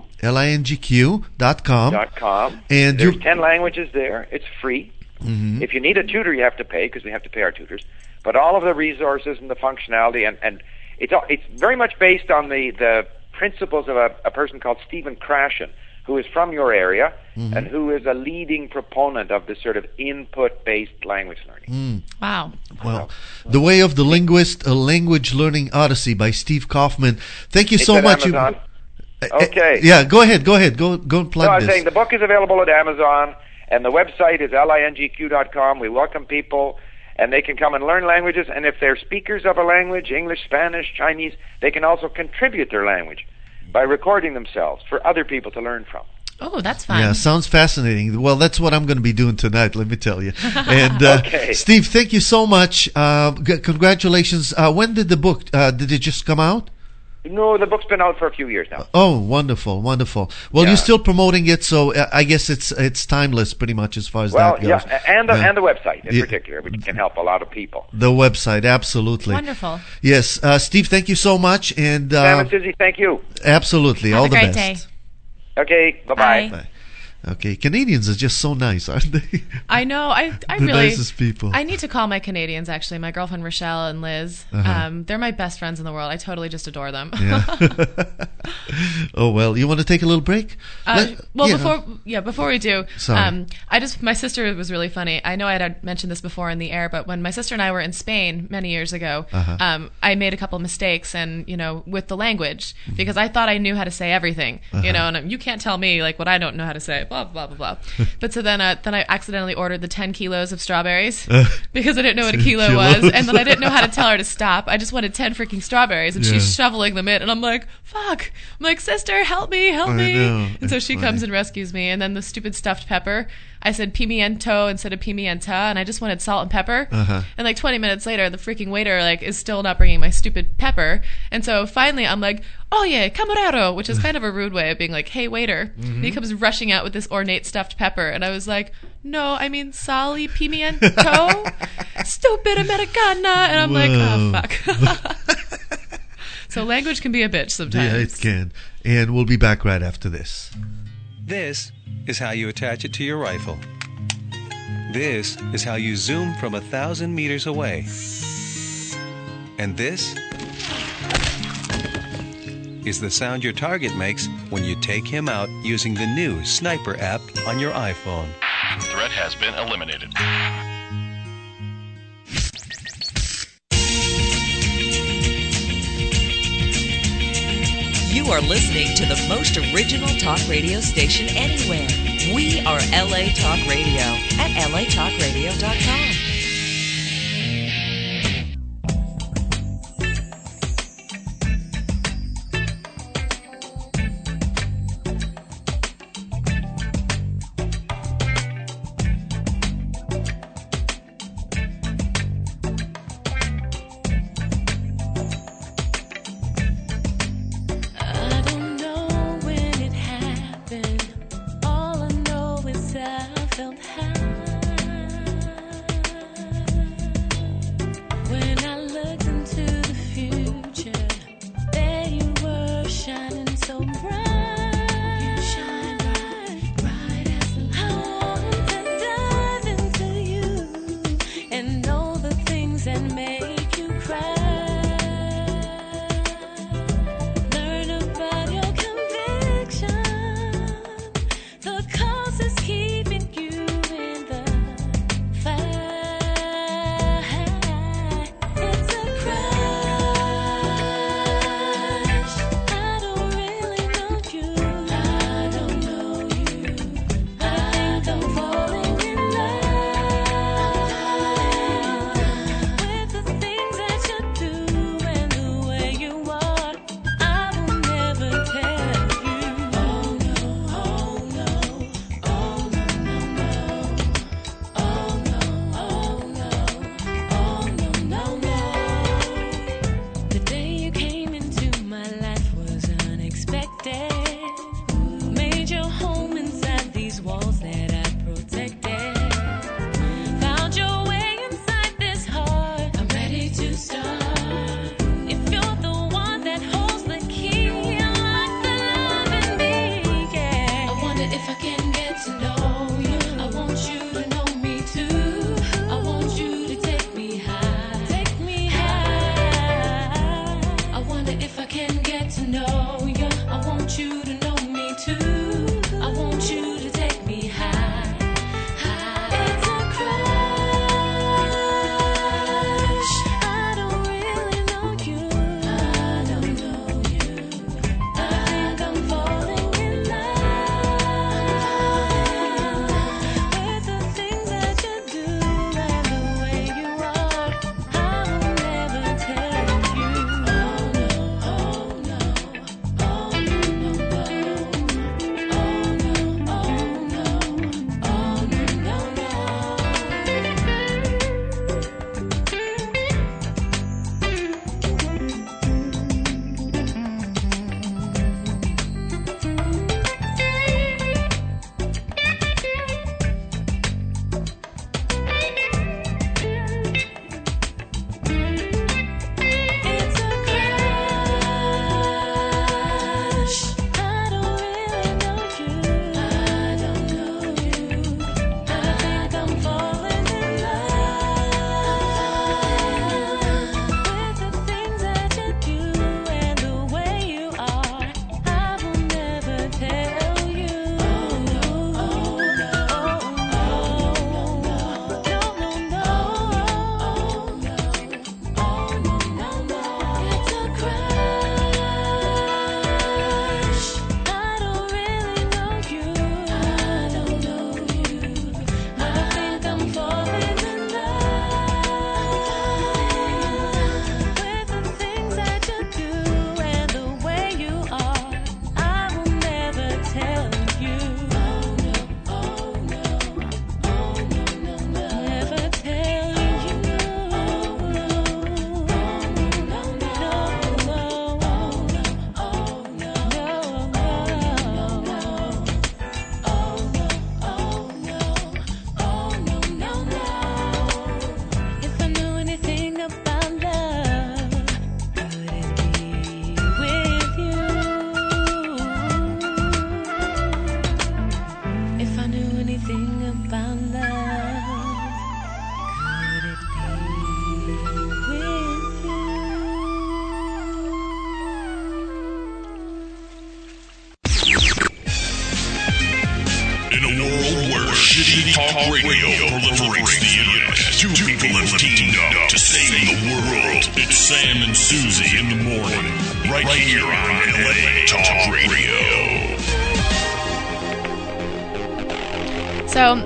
LINGQ.com. And there's 10 languages there. It's free. Mm-hmm. If you need a tutor, you have to pay because we have to pay our tutors. But all of the resources and the functionality and it's very much based on the principles of a person called Stephen Krashen, who is from your area and who is a leading proponent of this sort of input-based language learning. Wow. Well, The Way of the Linguist, A Language Learning Odyssey by Steve Kaufman. Thank you It's so at much. Amazon. Okay. Yeah, go ahead. Go and plug No, I was this. saying the book is available at Amazon, and the website is lingq.com. We welcome people, and they can come and learn languages, and if they're speakers of a language, English, Spanish, Chinese, they can also contribute their language by recording themselves for other people to learn from. Oh, that's fun. Yeah, sounds fascinating. Well, that's what I'm going to be doing tonight, let me tell you. And Okay. Steve, thank you so much. Congratulations. When did the book, did it just come out? No, the book's been out for a few years now. Oh, wonderful, wonderful. Well, Yeah. you're still promoting it, so I guess it's timeless pretty much as far as that goes. Yeah, and the website in Yeah. particular, which can help a lot of people. The website, absolutely. Wonderful. Yes, Steve, thank you so much. And Sam and Susie, thank you. absolutely, Have all a the great best. day. Okay, bye-bye. Bye. Okay, Canadians are just so nice, aren't they? I know. I The really. nicest people. I need to call my Canadians, actually. My girlfriend Rochelle and Liz. They're my best friends in the world. I totally just adore them. Yeah. Oh well, you want to take a little break? Before we do, Sorry. my sister was really funny. I know I had mentioned this before in the air, but when my sister and I were in Spain many years ago, I made a couple mistakes, and with the language, because I thought I knew how to say everything, and you can't tell me like what I don't know how to say, blah blah blah blah. But so then I accidentally ordered the 10 kilos of strawberries because I didn't know what a kilo was, and then I didn't know how to tell her to stop. I just wanted 10 freaking strawberries, and she's shoveling them in, and I'm like, fuck. I'm like, sister, help me. know. And so It's she funny. comes and rescues me, and then the stupid stuffed pepper, I said pimiento instead of pimienta, and I just wanted salt and pepper. And like 20 minutes later, the freaking waiter is still not bringing my stupid pepper. And so finally I'm like, oh yeah, camarero, which is kind of a rude way of being like, hey waiter. And he comes rushing out with this ornate stuffed pepper, and I was like, no, I mean sal y pimiento, stupid Americana. And I'm like, oh fuck. So language can be a bitch sometimes. Yeah, it can. And we'll be back right after this. This is how you attach it to your rifle. This is how you zoom from 1,000 meters away. And this is the sound your target makes when you take him out using the new Sniper app on your iPhone. Threat has been eliminated. You are listening to the most original talk radio station anywhere. We are LA Talk Radio at latalkradio.com. I don't know when it happened. All I know is I felt high. if I can get to know you. I want you to know me too. I want you to take me high. Take me high. I wonder if I can get to know you. I want you to know me too. I want you to take me high. It's a crush. I don't really know you. I don't know you. I think I'm falling in love with the things that you do and the way you are. I will never tell you. Oh no, oh no, oh no, no, no. Oh no, oh no, oh no, no, no. It's a crush. I don't really know you. I don't know you. I think I'm falling in love with the things that you do and the way you are. I will never tell you. Oh no, oh no, oh no, no, no, no, oh no, no, no. It's a crush. I don't really know you. I don't know you. I think I'm falling in love with the things that you do and the way you are. I will never tell you. Oh no, oh no, oh no, no, no. Never tell you. Oh no, oh no, no, no, no, oh no, If I knew anything about love, could it be with you? If I knew anything about love, could it be with you? In a world where shitty talk radio proliferates the internet, two people have teamed up to save the world. It's Sam and Susie in the morning, right here on LA Talk Radio. So,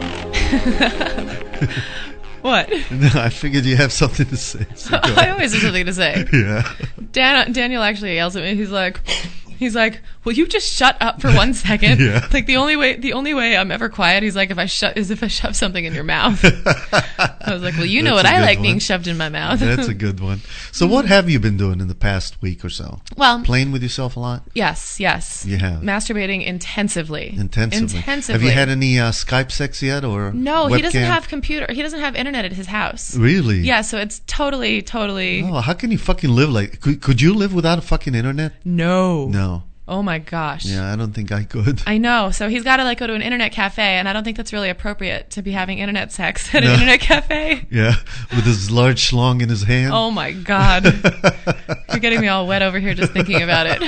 what? No, I figured you have something to say. So go I ahead. always have something to say. Yeah. Daniel actually yells at me. He's like, "Will you just shut up for 1 second?" Yeah. Like the only way I'm ever quiet. He's like, if I shove something in your mouth. I was like, well, you know That's what a I good like one. being shoved in my mouth. That's a good one. So what have you been doing in the past week or so? Well, Playing with yourself a lot? Yes. You have. Masturbating intensively. Intensively. Have you had any Skype sex yet or No, webcam? he doesn't have computer. He doesn't have internet at his house. Really? Yeah, so it's totally. Oh, how can you fucking live like... Could you live without a fucking internet? No. Oh my gosh. Yeah, I don't think I could. I know. So he's got to go to an internet cafe, and I don't think that's really appropriate to be having internet sex at an internet cafe. Yeah, with his large schlong in his hand. Oh my God. You're getting me all wet over here just thinking about it.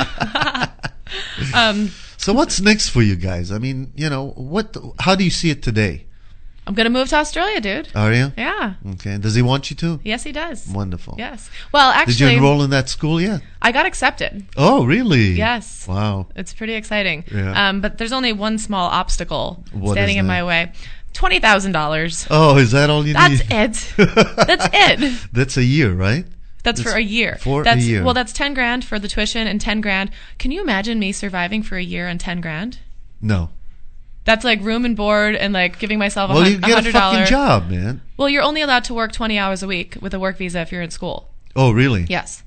So what's next for you guys? I mean, how do you see it today? I'm going to move to Australia, dude. Are you? Yeah. Okay. Does he want you to? Yes, he does. Wonderful. Yes. Well, actually... Did you enroll in that school yet? I got accepted. Oh, really? Yes. Wow. It's pretty exciting. Yeah. But there's only one small obstacle standing is in that? my way. $20,000. Oh, is that all you That's need? it. That's it. That's a year, right? That's for a year. A year. Well, that's $10,000 for the tuition and $10,000. Can you imagine me surviving for a year on $10,000? No. That's like room and board and like giving myself Well, you $100. get a fucking job, man. Well, you're only allowed to work 20 hours a week with a work visa if you're in school. Oh, really? Yes.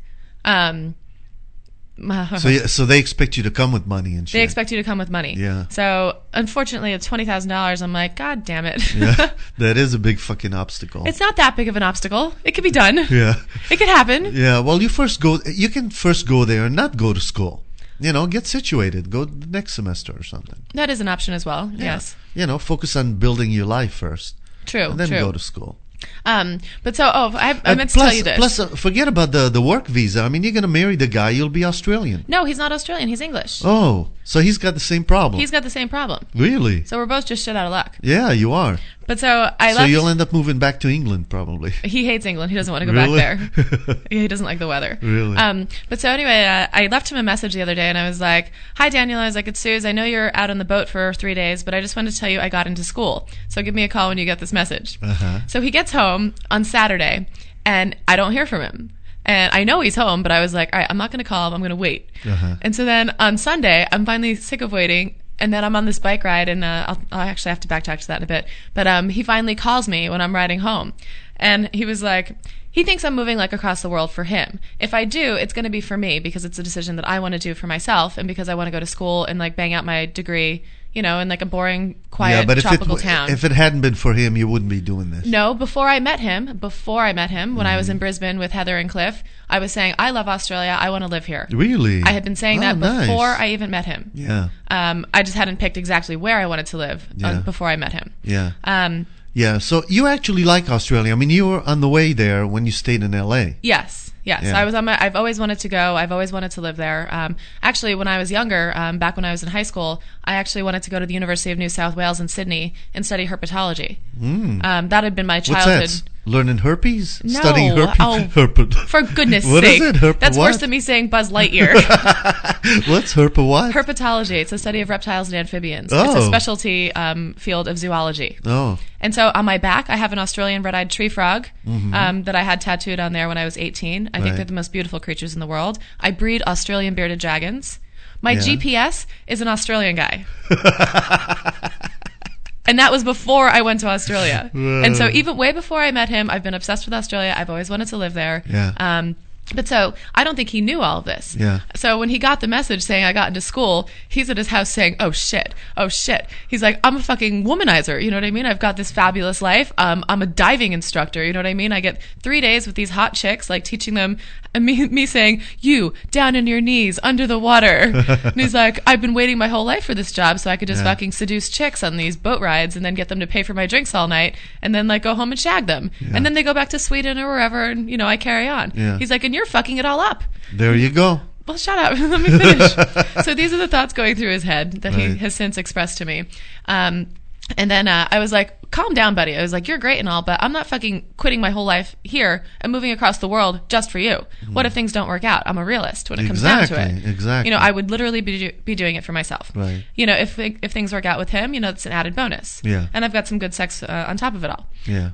So they expect you to come with money and shit. They expect you to come with money. Yeah. So unfortunately, it's $20,000. I'm like, God damn it. Yeah, that is a big fucking obstacle. It's not that big of an obstacle. It could be done. Yeah. It could happen. Yeah. Well, you can first go there and not go to school. get situated. Go the next semester or something. That is an option as well. Yes. Focus on building your life first. True. And then true. go to school. But so, I meant to tell you this. Plus, forget about the work visa. I mean, you're going to marry the guy, you'll be Australian. No, he's not Australian. He's English. Oh, so he's got the same problem. He's got the same problem. Really? So we're both just shit out of luck. Yeah, you are. But so So you'll end up moving back to England, probably. He hates England. He doesn't want to go Really? back there. He doesn't like the weather. Really? But so anyway, I left him a message the other day, and I was like, "Hi, Daniel." I was like, "It's Suze. I know you're out on the boat for 3 days, but I just wanted to tell you I got into school. So give me a call when you get this message." Uh-huh. So he gets home on Saturday, and I don't hear from him. And I know he's home, but I was like, all right, I'm not going to call him. I'm going to wait. Uh-huh. And so then on Sunday, I'm finally sick of waiting. And then I'm on this bike ride, and I'll actually have to backtrack to that in a bit. But he finally calls me when I'm riding home. And he was like, he thinks I'm moving like across the world for him. If I do, it's going to be for me because it's a decision that I want to do for myself and because I want to go to school and like bang out my degree, in like a boring, quiet, tropical town. If it hadn't been for him, you wouldn't be doing this. No, before I met him, when I was in Brisbane with Heather and Cliff, I was saying, I love Australia. I want to live here. Really? I had been saying that nice. before I even met him. Yeah. I just hadn't picked exactly where I wanted to live Yeah. before I met him. Yeah. Yeah, so you actually like Australia. I mean, you were on the way there when you stayed in L.A. Yes. Yeah. I was on I've always wanted to go. I've always wanted to live there. Actually, when I was younger, back when I was in high school, I actually wanted to go to the University of New South Wales in Sydney and study herpetology. That had been my childhood. What's that? Learning herpes? No. Studying For goodness What sake. is it? Herpa That's what? worse than me saying Buzz Lightyear. What's herpa what? Herpetology. It's a study of reptiles and amphibians. It's a specialty field of zoology. Oh. And so on my back, I have an Australian red-eyed tree frog Mhm. that I had tattooed on there when I was 18. I think Right. they're the most beautiful creatures in the world. I breed Australian bearded dragons. My Yeah. GPS is an Australian guy. And that was before I went to Australia. And so even way before I met him, I've been obsessed with Australia. I've always wanted to live there. Yeah. But so I don't think he knew all of this. Yeah. So when he got the message saying I got into school, he's at his house saying, oh shit. He's like, I'm a fucking womanizer. You know what I mean? I've got this fabulous life. I'm a diving instructor. You know what I mean? I get 3 days with these hot chicks, like teaching them, and me saying, you, down on your knees, under the water. And he's like, I've been waiting my whole life for this job so I could just Yeah. fucking seduce chicks on these boat rides and then get them to pay for my drinks all night and then like go home and shag them. Yeah. And then they go back to Sweden or wherever and, I carry on. Yeah. He's like, and you're fucking it all up. There you go. Well, shut up. Let me finish. So these are the thoughts going through his head that he Right. has since expressed to me. And then I was like, calm down, buddy. I was like, you're great and all, but I'm not fucking quitting my whole life here and moving across the world just for you. What if things don't work out? I'm a realist when it comes down to it. Exactly. I would literally be doing it for myself. Right. If things work out with him, it's an added bonus. Yeah. And I've got some good sex on top of it all. Yeah.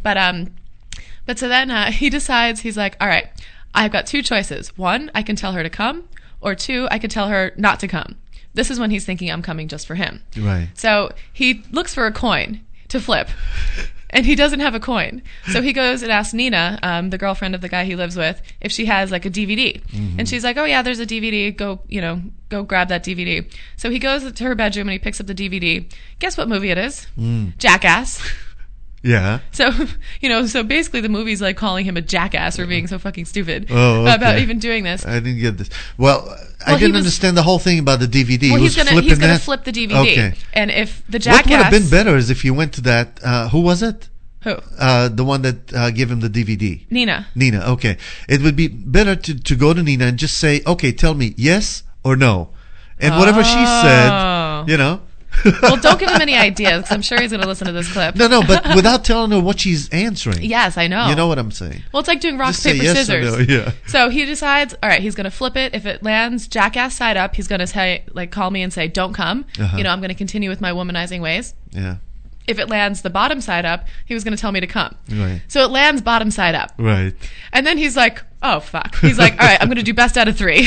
But so then he decides, he's like, all right, I've got two choices. One, I can tell her to come, or two, I can tell her not to come. This is when he's thinking I'm coming just for him. Right. So he looks for a coin to flip, and he doesn't have a coin. So he goes and asks Nina, the girlfriend of the guy he lives with, if she has like a DVD. Mhm. And she's like, oh yeah, there's a DVD. Go grab that DVD. So he goes to her bedroom and he picks up the DVD. Guess what movie it is? Jackass. Yeah. So, so basically the movie's like calling him a jackass for being so fucking stupid Oh, okay. about even doing this. I didn't get this. Well, I he didn't was- understand the whole thing about the DVD. Well, He he's was gonna flipping that? flip the DVD. Okay. And if the What jackass, would have been better is if you went to that. Who was it? Who? The one that gave him the DVD. Nina. Nina. Okay. It would be better to go to Nina and just say, "Okay, tell me yes or no," and whatever she Oh. said, Well, don't give him any ideas because I'm sure he's going to listen to this clip. No, but without telling her what she's answering. Yes, I know. You know what I'm saying? Well, it's like doing rock, Just say paper, yes or scissors. no, yeah. So he decides, all right, he's going to flip it. If it lands jackass side up, he's going to say, call me and say, don't come. Uh-huh. I'm going to continue with my womanizing ways. Yeah. If it lands the bottom side up, he was going to tell me to come. Right. So it lands bottom side up. Right. And then he's like, oh, fuck. He's like, all right, I'm going to do best out of 3.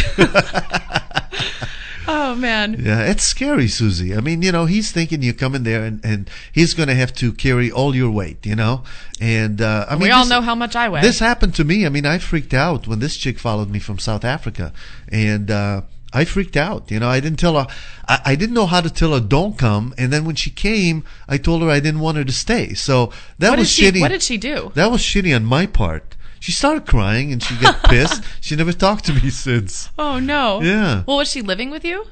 Oh, man. Yeah, it's scary, Susie. I mean, he's thinking you come in there and he's going to have to carry all your weight, And I mean, we all know how much I weigh. This happened to me. I mean, I freaked out when this chick followed me from South Africa, and I freaked out. I didn't tell her. I didn't know how to tell her don't come, and then when she came, I told her I didn't want her to stay. So that What was did she- shitty. what did she do? That was shitty on my part. She started crying and she got pissed. She never talked to me since. Oh no. Yeah. Well, was she living with you?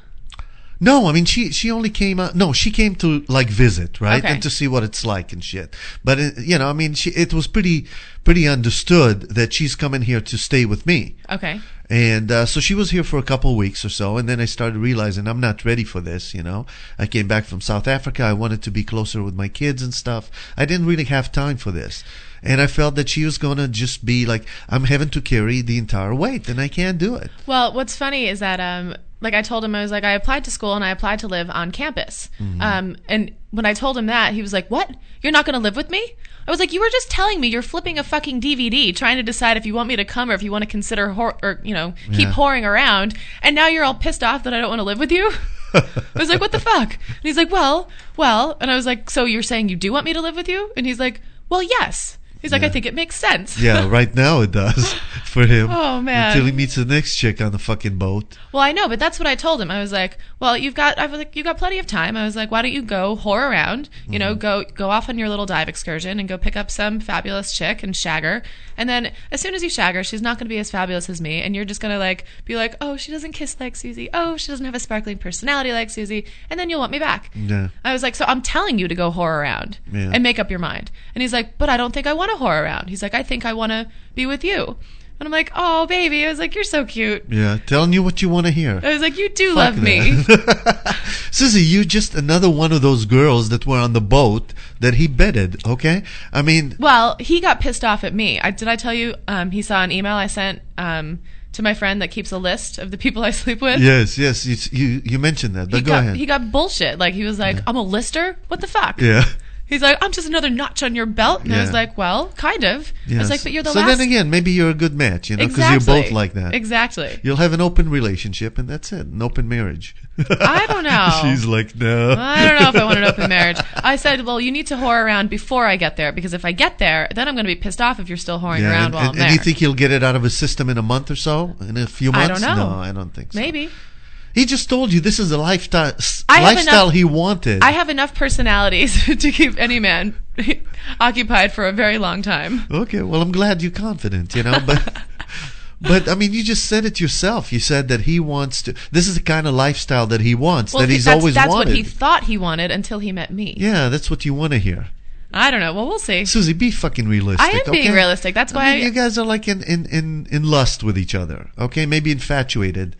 No, I mean she only came out. No, she came to like visit, right, Okay. and to see what it's like and shit. But I mean, it was pretty understood that she's coming here to stay with me. Okay. And so she was here for a couple of weeks or so, and then I started realizing I'm not ready for this. I came back from South Africa. I wanted to be closer with my kids and stuff. I didn't really have time for this, and I felt that she was gonna just be like, I'm having to carry the entire weight, and I can't do it. Well, what's funny is that, like I told him, I was like, I applied to school and I applied to live on campus. And when I told him that, he was like, what? You're not going to live with me? I was like, you were just telling me you're flipping a fucking DVD, trying to decide if you want me to come or if you want to consider keep whoring around. And now you're all pissed off that I don't want to live with you? I was like, what the fuck? And he's like, well. And I was like, so you're saying you do want me to live with you? And he's like, well, yes. He's like, I think it makes sense. Yeah, right now it does for him. Oh, man. Until he meets the next chick on the fucking boat. Well, I know, but that's what I told him. I was like, well, you got plenty of time. I was like, why don't you go whore around, go off on your little dive excursion and go pick up some fabulous chick and shag her. And then as soon as you shag her, she's not going to be as fabulous as me. And you're just going to be like, oh, she doesn't kiss like Susie. Oh, she doesn't have a sparkling personality like Susie. And then you'll want me back. Yeah. I was like, so I'm telling you to go whore around and make up your mind. And he's like, but I don't think I want to whore around. He's like, I think I want to be with you. And I'm like, oh, baby. I was like, you're so cute. Yeah, telling you what you want to hear. I was like, you do Fuck love me. Susie, you just another one of those girls that were on the boat that he bedded, okay? I mean... Well, he got pissed off at me. Did I tell you he saw an email I sent to my friend that keeps a list of the people I sleep with? Yes, you mentioned that, but go ahead. He got bullshit. Like, he was like, I'm a lister? What the fuck? Yeah. He's like, I'm just another notch on your belt. And I was like, well, kind of. Yes. I was like, but you're the so last... then again, maybe you're a good match, because Exactly. you're both like that. Exactly. You'll have an open relationship, and that's it. An open marriage. I don't know. She's like, no. I don't know if I want an open marriage. I said, well, you need to whore around before I get there, because if I get there, then I'm going to be pissed off if you're still whoring around while I'm there. And you think he'll get it out of his system in a month or so? In a few months? I don't know. No, I don't think so. Maybe. He just told you this is a lifestyle enough, he wanted. I have enough personalities to keep any man occupied for a very long time. Okay, well, I'm glad you're confident, but... But, I mean, you just said it yourself. You said that he wants to... This is the kind of lifestyle that he wants, that he's always that's wanted. That's what he thought he wanted until he met me. Yeah, that's what you want to hear. I don't know. Well, we'll see. Susie, be fucking realistic. I am being realistic. That's why... you guys are like in lust with each other, okay? Maybe infatuated,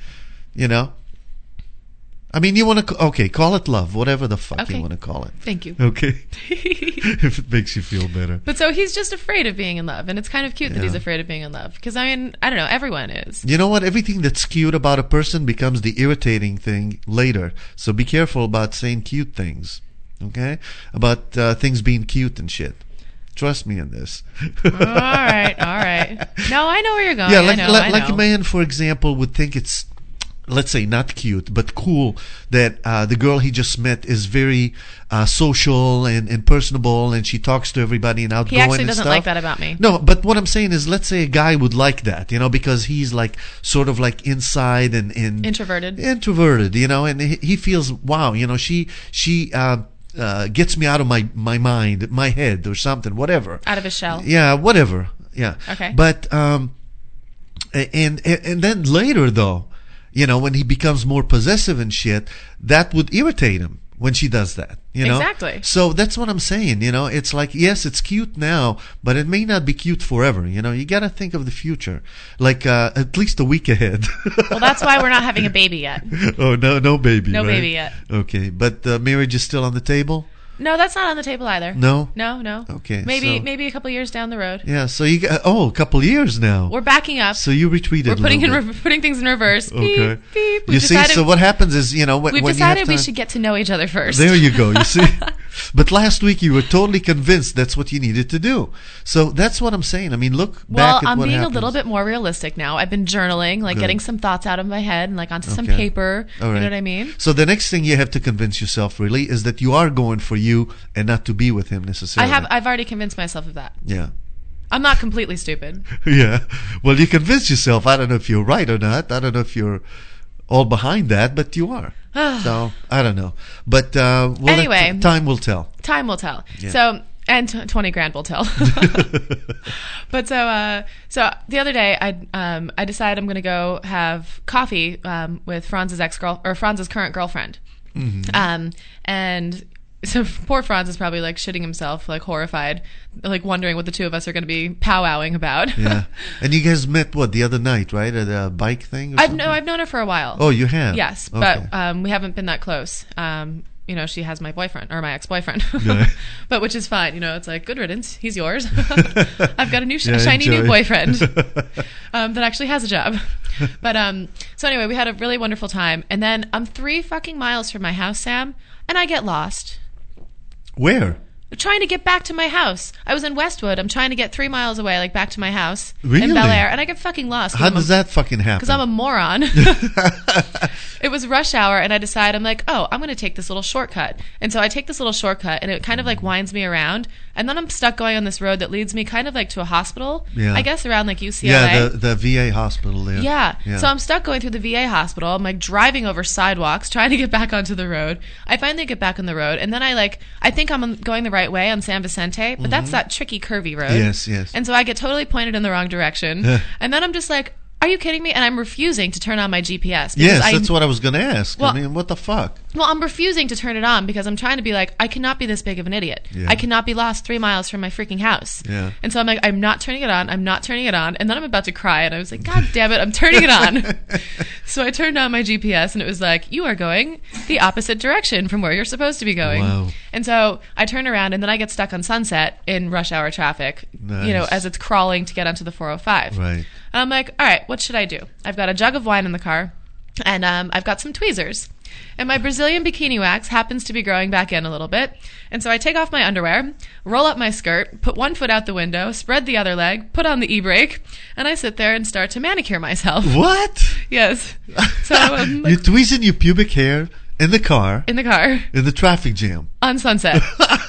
I mean, you want to... Okay, call it love, whatever the fuck you want to call it. Thank you. Okay. If it makes you feel better. But so he's just afraid of being in love, and it's kind of cute that he's afraid of being in love. Because, I mean, I don't know, everyone is. You know what? Everything that's cute about a person becomes the irritating thing later. So be careful about saying cute things, okay? About things being cute and shit. Trust me on this. All right. No, I know where you're going. Yeah, I know. Like a man, for example, would think it's, let's say, not cute, but cool that the girl he just met is very social and personable, and she talks to everybody and outgoing. He actually and doesn't stuff. like that about me. No, but what I'm saying is, let's say a guy would like that, because he's like sort of like inside and introverted, and he feels, wow, she gets me out of my mind, my head, or something, whatever. Out of his shell. Yeah, whatever. Yeah. Okay. But and then later though, when he becomes more possessive and shit, that would irritate him when she does that, Exactly. So that's what I'm saying, it's like, yes, it's cute now, but it may not be cute forever, you gotta think of the future, like at least a week ahead. Well, that's why we're not having a baby yet. Oh, no baby. No right? baby yet. Okay, but marriage is still on the table? No, that's not on the table either. No? No. Okay. Maybe a couple years down the road. Yeah, so you got, a couple years now. We're backing up. So you retweeted. We're putting things in reverse. Okay. Beep, beep. You see, so what happens is, when we've you decided have we time, should get to know each other first. There you go. You see, but last week you were totally convinced that's what you needed to do. So that's what I'm saying. I mean, look back at I'm what being happens. a little bit more realistic now. I've been journaling, like Good. getting some thoughts out of my head and like onto some Okay. paper. All right. You know what I mean? So the next thing you have to convince yourself really is that you are going for you and not to be with him necessarily. I've already convinced myself of that. Yeah. I'm not completely stupid. Yeah. Well, you convinced yourself. I don't know if you're right or not. I don't know if you're all behind that, but you are. So I don't know. But Anyway. time will tell. Time will tell. Yeah. So And 20 grand will tell. But so the other day, I decided I'm going to go have coffee with Franz's current girlfriend. Mm-hmm. And so poor Franz is probably like shitting himself, like horrified, like wondering what the two of us are going to be powwowing about. Yeah. And you guys met the other night, right? At a bike thing? I've known her for a while. Oh, you have? Yes, Okay. but we haven't been that close. She has my boyfriend or my ex-boyfriend, Yeah. but which is fine. It's like good riddance. He's yours. I've got a new Yeah, shiny enjoy. new boyfriend that actually has a job. But so anyway, we had a really wonderful time, and then I'm 3 fucking miles from my house, Sam, and I get lost. Where? Trying to get back to my house. I was in Westwood. I'm trying to get 3 miles away, like back to my house Really? in Bel Air, and I get fucking lost. How does that fucking happen? Because I'm a moron. It was rush hour, and I decide, I'm like, I'm going to take this little shortcut. And so I take this little shortcut, and it kind of like winds me around, and then I'm stuck going on this road that leads me kind of like to a hospital. Yeah. I guess around like UCLA. Yeah, the VA hospital there. Yeah. So I'm stuck going through the VA hospital. I'm like driving over sidewalks, trying to get back onto the road. I finally get back on the road, and then I think I'm going the right way on San Vicente, but that's that tricky, curvy road. Yes, yes. And so I get totally pointed in the wrong direction. And then I'm just like, are you kidding me? And I'm refusing to turn on my GPS. Yes, that's what I was going to ask. Well, I mean, what the fuck? Well, I'm refusing to turn it on because I'm trying to be like, I cannot be this big of an idiot. Yeah. I cannot be lost 3 miles from my freaking house. Yeah. And so I'm like, I'm not turning it on. I'm not turning it on. And then I'm about to cry. And I was like, God damn it, I'm turning it on. So I turned on my GPS, and it was like, you are going the opposite direction from where you're supposed to be going. Wow. And so I turn around, and then I get stuck on Sunset in rush hour traffic, Nice. as it's crawling to get onto the 405. Right. And I'm like, all right, what should I do? I've got a jug of wine in the car, and I've got some tweezers. And my Brazilian bikini wax happens to be growing back in a little bit. And so I take off my underwear, roll up my skirt, put one foot out the window, spread the other leg, put on the e-brake, and I sit there and start to manicure myself. What? Yes. So I'm You're tweezing your pubic hair in the car. in the car In the traffic jam. on Sunset.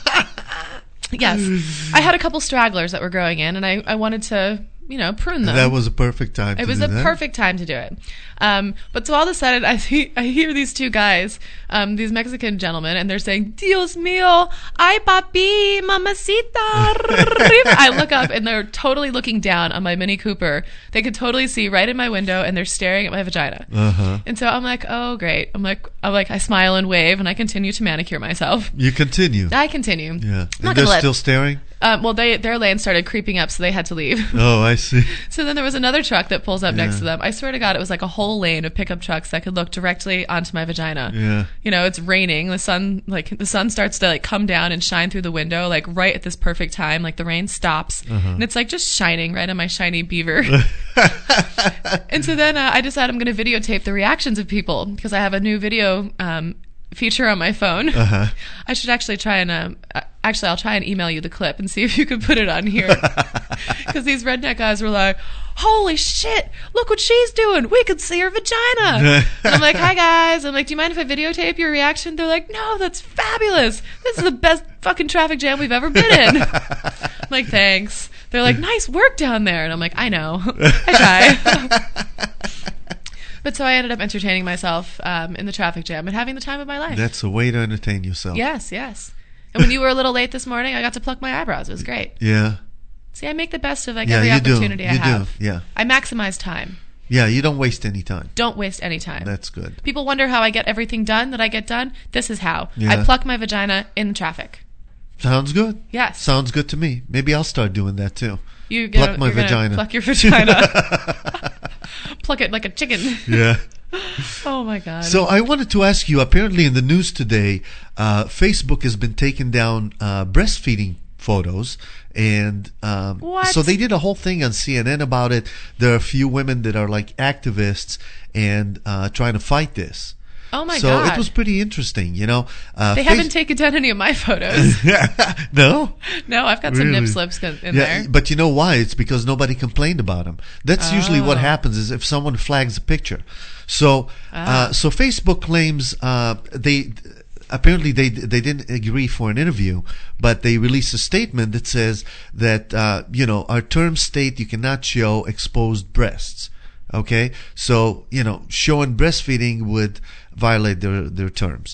Yes. I had a couple stragglers that were growing in, and I wanted to, prune them. That was a perfect time to It was do a that. perfect time to do it. But so all of a sudden, I hear these two guys, these Mexican gentlemen, and they're saying, Dios mío, ay papi, mamacita. I look up, and they're totally looking down on my Mini Cooper. They could totally see right in my window, and they're staring at my vagina. Uh-huh. And so I'm like, oh, great. I'm like, I smile and wave, and I continue to manicure myself. You continue. I continue. Yeah. I'm And not they're gonna let- still staring? Well, their lane started creeping up, so they had to leave. Oh, I see. So then there was another truck that pulls up next Yeah. to them. I swear to God, it was like a whole lane of pickup trucks that could look directly onto my vagina. Yeah. It's raining. The sun starts to like come down and shine through the window, like right at this perfect time. Like the rain stops, Uh-huh. and it's like just shining right on my shiny beaver. And so then I decided I'm going to videotape the reactions of people because I have a new video feature on my phone. Uh-huh. I should actually try and I'll try and email you the clip and see if you can put it on here. Because these redneck guys were like, holy shit, look what she's doing. We could see her vagina. And I'm like, hi guys. I'm like, do you mind if I videotape your reaction? They're like, no, that's fabulous. This is the best fucking traffic jam we've ever been in. I'm like, thanks. They're like, nice work down there. And I'm like, I know. I try. But so I ended up entertaining myself in the traffic jam and having the time of my life. That's a way to entertain yourself. Yes, yes. And when you were a little late this morning, I got to pluck my eyebrows. It was great. Yeah. See, I make the best of Yeah, every you do. opportunity I You do. have. Yeah. I maximize time. Yeah, you don't waste any time. Don't waste any time. That's good. People wonder how I get everything done that I get done. This is how. Yeah. I pluck my vagina in traffic. Sounds good. Yes. Sounds good to me. Maybe I'll start doing that too. You're Pluck my gonna vagina. Pluck your vagina. Pluck it like a chicken. Yeah. Oh my God. So I wanted to ask you, apparently in the news today, Facebook has been taking down breastfeeding photos, and What? so they did a whole thing on CNN about it. There are a few women that are like activists and trying to fight this. Oh my so God. it was pretty interesting, They haven't taken down any of my photos. No? No, I've got some Really? nip slips in there. But you know why? It's because nobody complained about them. That's usually what Oh. happens is if someone flags a picture. So so Facebook claims they apparently they didn't agree for an interview, but they released a statement that says that our terms state you cannot show exposed breasts. Okay, so showing breastfeeding would violate their terms.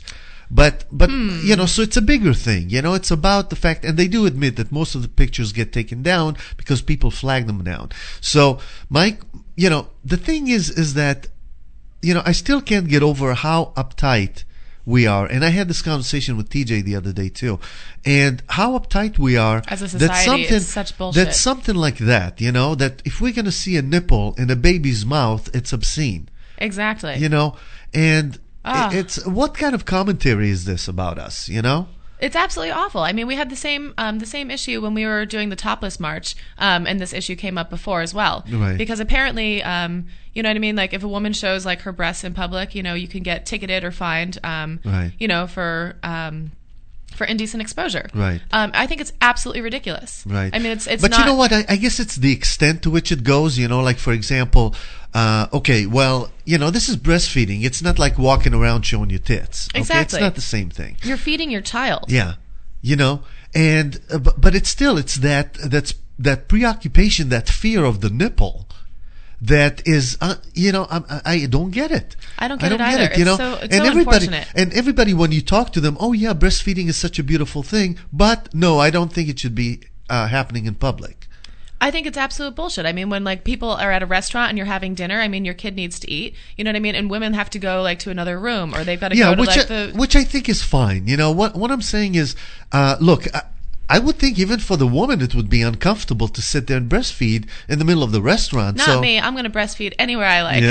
But you know, so it's a bigger thing. You know, it's about the fact, and they do admit that most of the pictures get taken down because people flag them down. So, Mike, you know, the thing is that, you know, I still can't get over how uptight we are. And I had this conversation with TJ the other day too. And how uptight we are. As a society, it's such bullshit. That's something like that, you know, that if we're going to see a nipple in a baby's mouth, it's obscene. Exactly. You know, and it's, what kind of commentary is this about us, you know? It's absolutely awful. I mean, we had the same issue when we were doing the topless march, and this issue came up before as well. Right. Because apparently, you know what I mean? Like, if a woman shows like her breasts in public, you know, you can get ticketed or fined, Right. you know, for indecent exposure. Right. I think it's absolutely ridiculous. Right. I mean, it's but not. You know what? I guess it's the extent to which it goes. You know, like for example, okay, well, you know, this is breastfeeding. It's not like walking around showing your tits. Okay? Exactly. It's not the same thing. You're feeding your child. Yeah. You know, and but it's still that preoccupation, that fear of the nipple. That is, you know, I don't get it. I don't get it either. You know, It's so unfortunate. And everybody, when you talk to them, oh yeah, breastfeeding is such a beautiful thing, but no, I don't think it should be happening in public. I think it's absolute bullshit. I mean, when like people are at a restaurant and you're having dinner, I mean, your kid needs to eat. You know what I mean? And women have to go like to another room, or they've got to go to like which I think is fine. You know, what I'm saying is, look. I would think even for the woman it would be uncomfortable to sit there and breastfeed in the middle of the restaurant. Not me. I'm going to breastfeed anywhere I like.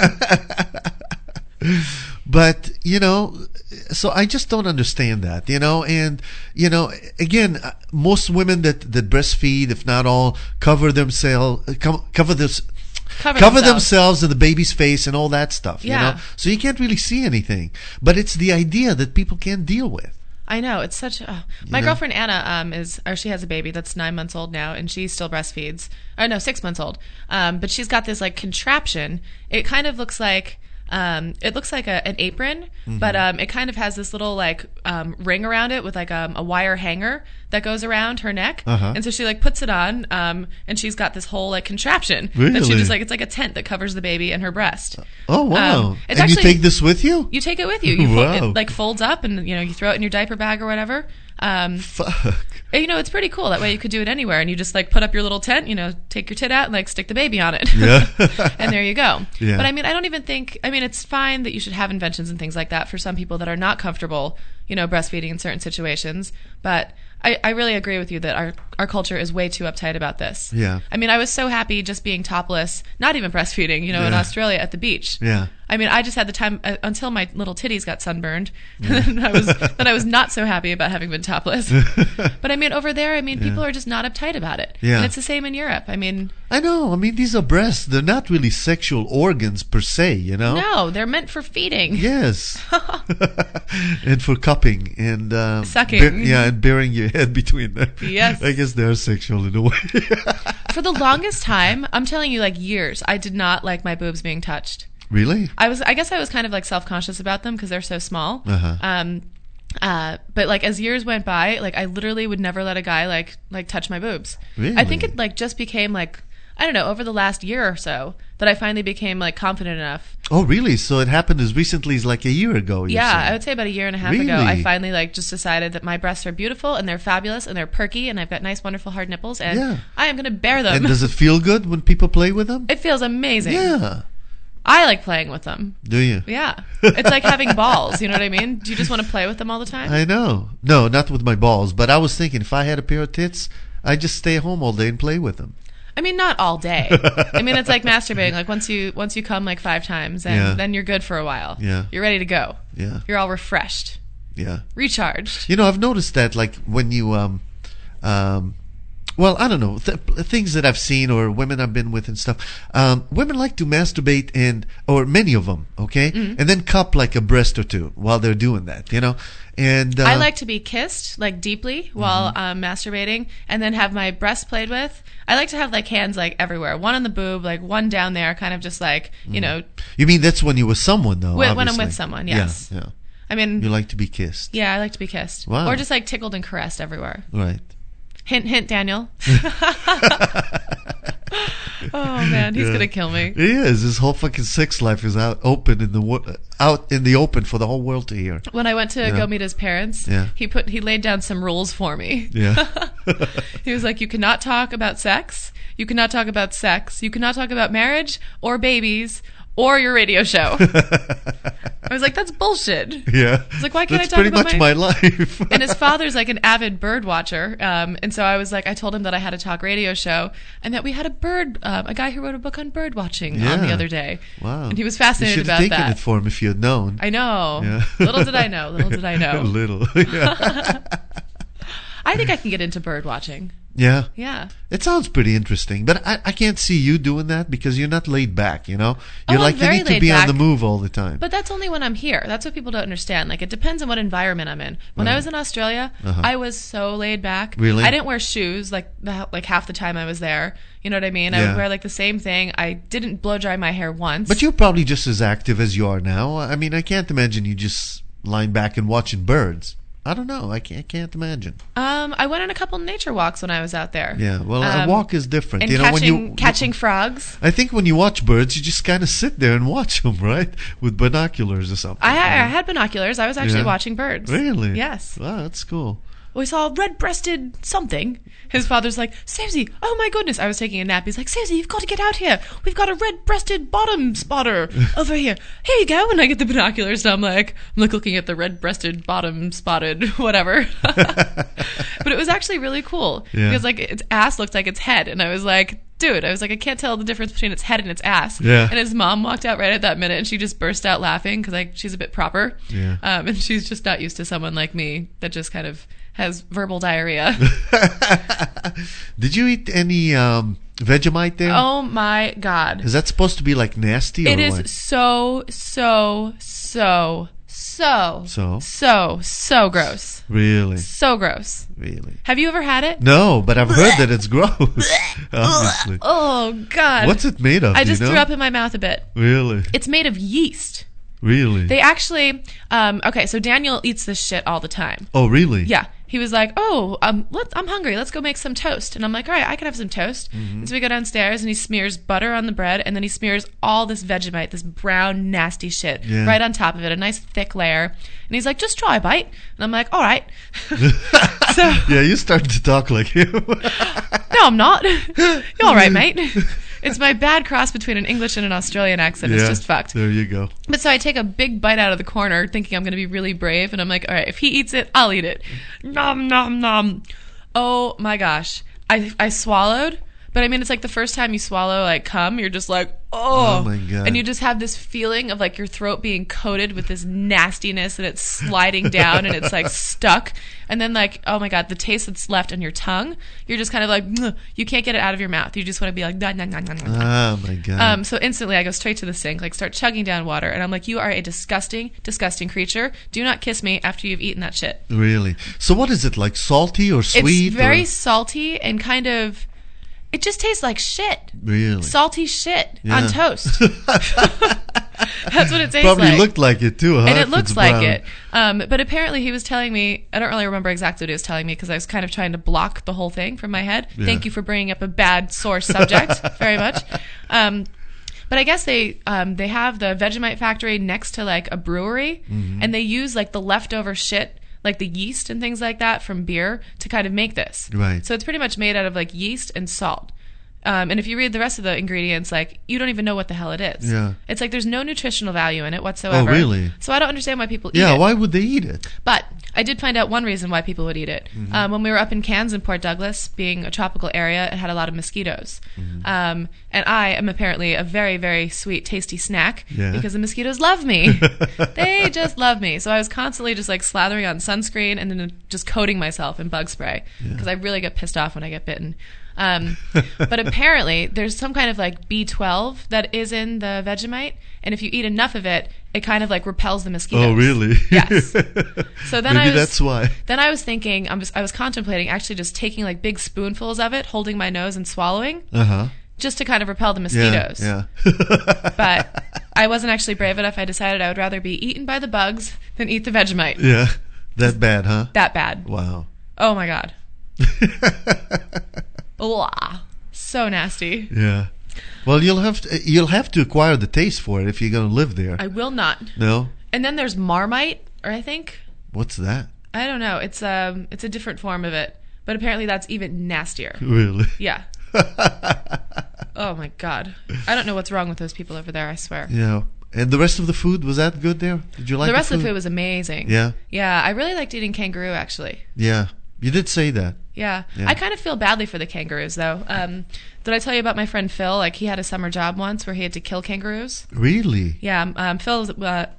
Yeah. But, you know, so I just don't understand that, you know, and, you know, again, most women that breastfeed, if not all, cover themselves in the baby's face and all that stuff, you know, so you can't really see anything. But it's the idea that people can't deal with. I know, it's such. My girlfriend Anna she has a baby that's 9 months old now, and she still breastfeeds. Oh no, 6 months old. But she's got this like contraption. It kind of looks like. It looks like an apron, but it kind of has this little like ring around it with like a wire hanger that goes around her neck, and so she like puts it on, and she's got this whole like contraption that she just like, it's like a tent that covers the baby and her breast. Oh wow! It's and actually, you take this with you? You take it with you. You wow. it like folds up, and you know you throw it in your diaper bag or whatever. Fuck. You know, it's pretty cool. That way you could do it anywhere, and you just like put up your little tent, you know, take your tit out and like stick the baby on it. Yeah. And there you go. Yeah. But I mean, I don't even think, I mean, it's fine that you should have inventions and things like that for some people that are not comfortable, you know, breastfeeding in certain situations. But I really agree with you that our culture is way too uptight about this. Yeah. I mean, I was so happy just being topless, not even breastfeeding, you know, in Australia at the beach. Yeah. I mean, I just had the time until my little titties got sunburned. Then I was not so happy about having been topless. But I mean, over there, I mean, people are just not uptight about it. Yeah. And it's the same in Europe. I mean, I know. I mean, these are breasts. They're not really sexual organs per se, you know? No, they're meant for feeding. Yes. And for cupping and sucking. and burying your head between them. Yes. I guess they're sexual in a way. For the longest time, I'm telling you, like years, I did not like my boobs being touched. Really? I guess I was kind of like self-conscious about them because they're so small. But like as years went by, like I literally would never let a guy like touch my boobs. Really? I think it like just became like, I don't know, over the last year or so that I finally became like confident enough. Oh, really? So it happened as recently as like a year ago? Yeah, saying. I would say about a year and a half really? ago. I finally like just decided that my breasts are beautiful and they're fabulous and they're perky and I've got nice, wonderful hard nipples and I am going to bear them. And does it feel good when people play with them? It feels amazing. Yeah. I like playing with them. Do you? Yeah. It's like having balls, you know what I mean? Do you just want to play with them all the time? I know. No, not with my balls. But I was thinking if I had a pair of tits, I'd just stay home all day and play with them. I mean, not all day. I mean, it's like masturbating. Like once you come like 5 times, and then you're good for a while. Yeah. You're ready to go. Yeah. You're all refreshed. Yeah. Recharged. You know, I've noticed that like when you well, I don't know, things that I've seen or women I've been with and stuff. Women like to masturbate or many of them, okay? Mm-hmm. And then cup like a breast or two while they're doing that, you know? And I like to be kissed like deeply while masturbating and then have my breast played with. I like to have like hands like everywhere. One on the boob, like one down there, kind of just like, you know. You mean that's when you're with someone though, when obviously. I'm with someone, yes. Yeah. I mean. You like to be kissed. Yeah, I like to be kissed. Wow. Or just like tickled and caressed everywhere. Right. Hint, hint, Daniel. Oh man, he's Yeah. gonna kill me. He is. His whole fucking sex life is out in the open for the whole world to hear. When I went to Yeah. go meet his parents, Yeah. he laid down some rules for me. Yeah. He was like, you cannot talk about sex. You cannot talk about sex. You cannot talk about marriage or babies or your radio show. I was like, that's bullshit. Yeah. It's like, why can't That's I talk pretty about much my life. And his father's like an avid bird watcher, and so I told him that I had a talk radio show and that we had a guy who wrote a book on bird watching on the Yeah. other day. Wow. And he was fascinated You should about have taken that. it for him if you had known. I know. Yeah. Little did I know. Little did I know. Little. Yeah. I think I can get into bird watching. Yeah. Yeah. It sounds pretty interesting, but I can't see you doing that because you're not laid back, you know? You're I'm like, you very need to laid be on back. the move all the time. But that's only when I'm here. That's what people don't understand. Like, it depends on what environment I'm in. When I was in Australia, Uh-huh. I was so laid back. Really? I didn't wear shoes like half the time I was there. You know what I mean? I Yeah. would wear like the same thing. I didn't blow dry my hair once. But you're probably just as active as you are now. I mean, I can't imagine you just lying back and watching birds. I don't know. I can't imagine. I went on a couple nature walks when I was out there. Yeah, well, a walk is different. And You know, when you catching frogs. I think when you watch birds, you just kind of sit there and watch them, right? With binoculars or something. I had binoculars. I was actually Yeah. watching birds. Really? Yes. Wow, that's cool. We saw a red-breasted something. His father's like, Susie, oh my goodness. I was taking a nap. He's like, Susie, you've got to get out here. We've got a red-breasted bottom spotter over here. Here you go. And I get the binoculars and I'm like looking at the red-breasted bottom spotted whatever. But it was actually really cool. Yeah. Because like its ass looked like its head. And I was like, dude, I can't tell the difference between its head and its ass. Yeah. And his mom walked out right at that minute and she just burst out laughing because she's a bit proper. Yeah. And she's just not used to someone like me that just kind of has verbal diarrhea. Did you eat any Vegemite there? Oh my God. Is that supposed to be like nasty or It is what? so gross. Really? So gross. Really? Have you ever had it? No, but I've heard that it's gross. Obviously. Oh God. What's it made of? I do you just know? threw up in my mouth a bit. Really? It's made of yeast. Really? They actually, okay, so Daniel eats this shit all the time. Oh, really? Yeah. He was like, oh, I'm hungry. Let's go make some toast. And I'm like, all right, I can have some toast. Mm-hmm. And so we go downstairs and he smears butter on the bread and then he smears all this Vegemite, this brown, nasty shit, Yeah. right on top of it, a nice thick layer. And he's like, just try a bite. And I'm like, all right. Yeah, you started to talk like him. No, I'm not. You're all right, mate. It's my bad cross between an English and an Australian accent. It's Yeah, just fucked. There you go. But so I take a big bite out of the corner thinking I'm going to be really brave. And I'm like, all right, if he eats it, I'll eat it. Nom, nom, nom. Oh my gosh. I swallowed. But I mean, it's like the first time you swallow like cum, you're just like, oh my God. And you just have this feeling of like your throat being coated with this nastiness and it's sliding down and it's like stuck. And then like, oh my God, the taste that's left on your tongue, you're just kind of like, "Mwah." You can't get it out of your mouth. You just want to be like, nah, nah, nah, nah, nah. Oh my God. So instantly I go straight to the sink, like start chugging down water. And I'm like, you are a disgusting, disgusting creature. Do not kiss me after you've eaten that shit. Really? So what is it, like salty or sweet? It's very or? salty and kind of, it just tastes like shit. Really? Salty shit Yeah. on toast. That's what it tastes Probably like. looked like it too, huh? And it if looks it's like brown. it. But apparently he was telling me, I don't really remember exactly what he was telling me because I was kind of trying to block the whole thing from my head. Yeah. Thank you for bringing up a bad source subject very much. But I guess they have the Vegemite factory next to like a brewery, Mm-hmm. and they use like the leftover shit, like the yeast and things like that from beer to kind of make this. Right. So it's pretty much made out of like yeast and salt. And if you read the rest of the ingredients, like you don't even know what the hell it is. Yeah. It's like there's no nutritional value in it whatsoever. Oh, really? So I don't understand why people eat Yeah, it. why would they eat it? But I did find out one reason why people would eat it. Mm-hmm. When we were up in Cairns and Port Douglas, being a tropical area, it had a lot of mosquitoes. Mm-hmm. And I am apparently a very, very sweet, tasty snack Yeah. because the mosquitoes love me. They just love me. So I was constantly just like slathering on sunscreen and then just coating myself in bug spray because I really get pissed off when I get bitten. But apparently there's some kind of like B12 that is in the Vegemite, and if you eat enough of it, it kind of like repels the mosquitoes. Oh, really? Yes. So then Maybe that's why. Then I was thinking, I was contemplating actually just taking like big spoonfuls of it, holding my nose and swallowing, just to kind of repel the mosquitoes. Yeah. But I wasn't actually brave enough. I decided I would rather be eaten by the bugs than eat the Vegemite. Yeah. That bad, huh? That bad. Wow. Oh my God. Blah. So nasty. Yeah. Well, you'll have to acquire the taste for it if you're going to live there. I will not. No? And then there's Marmite, or I think. What's that? I don't know. It's a different form of it, but apparently that's even nastier. Really? Yeah. Oh my God. I don't know what's wrong with those people over there, I swear. Yeah. And the rest of the food, was that good there? Did you like the rest of the food was amazing. Yeah? Yeah, I really liked eating kangaroo, actually. Yeah. You did say that. Yeah. Yeah. I kind of feel badly for the kangaroos, though. Did I tell you about my friend Phil? Like, he had a summer job once where he had to kill kangaroos. Really? Yeah. Phil's...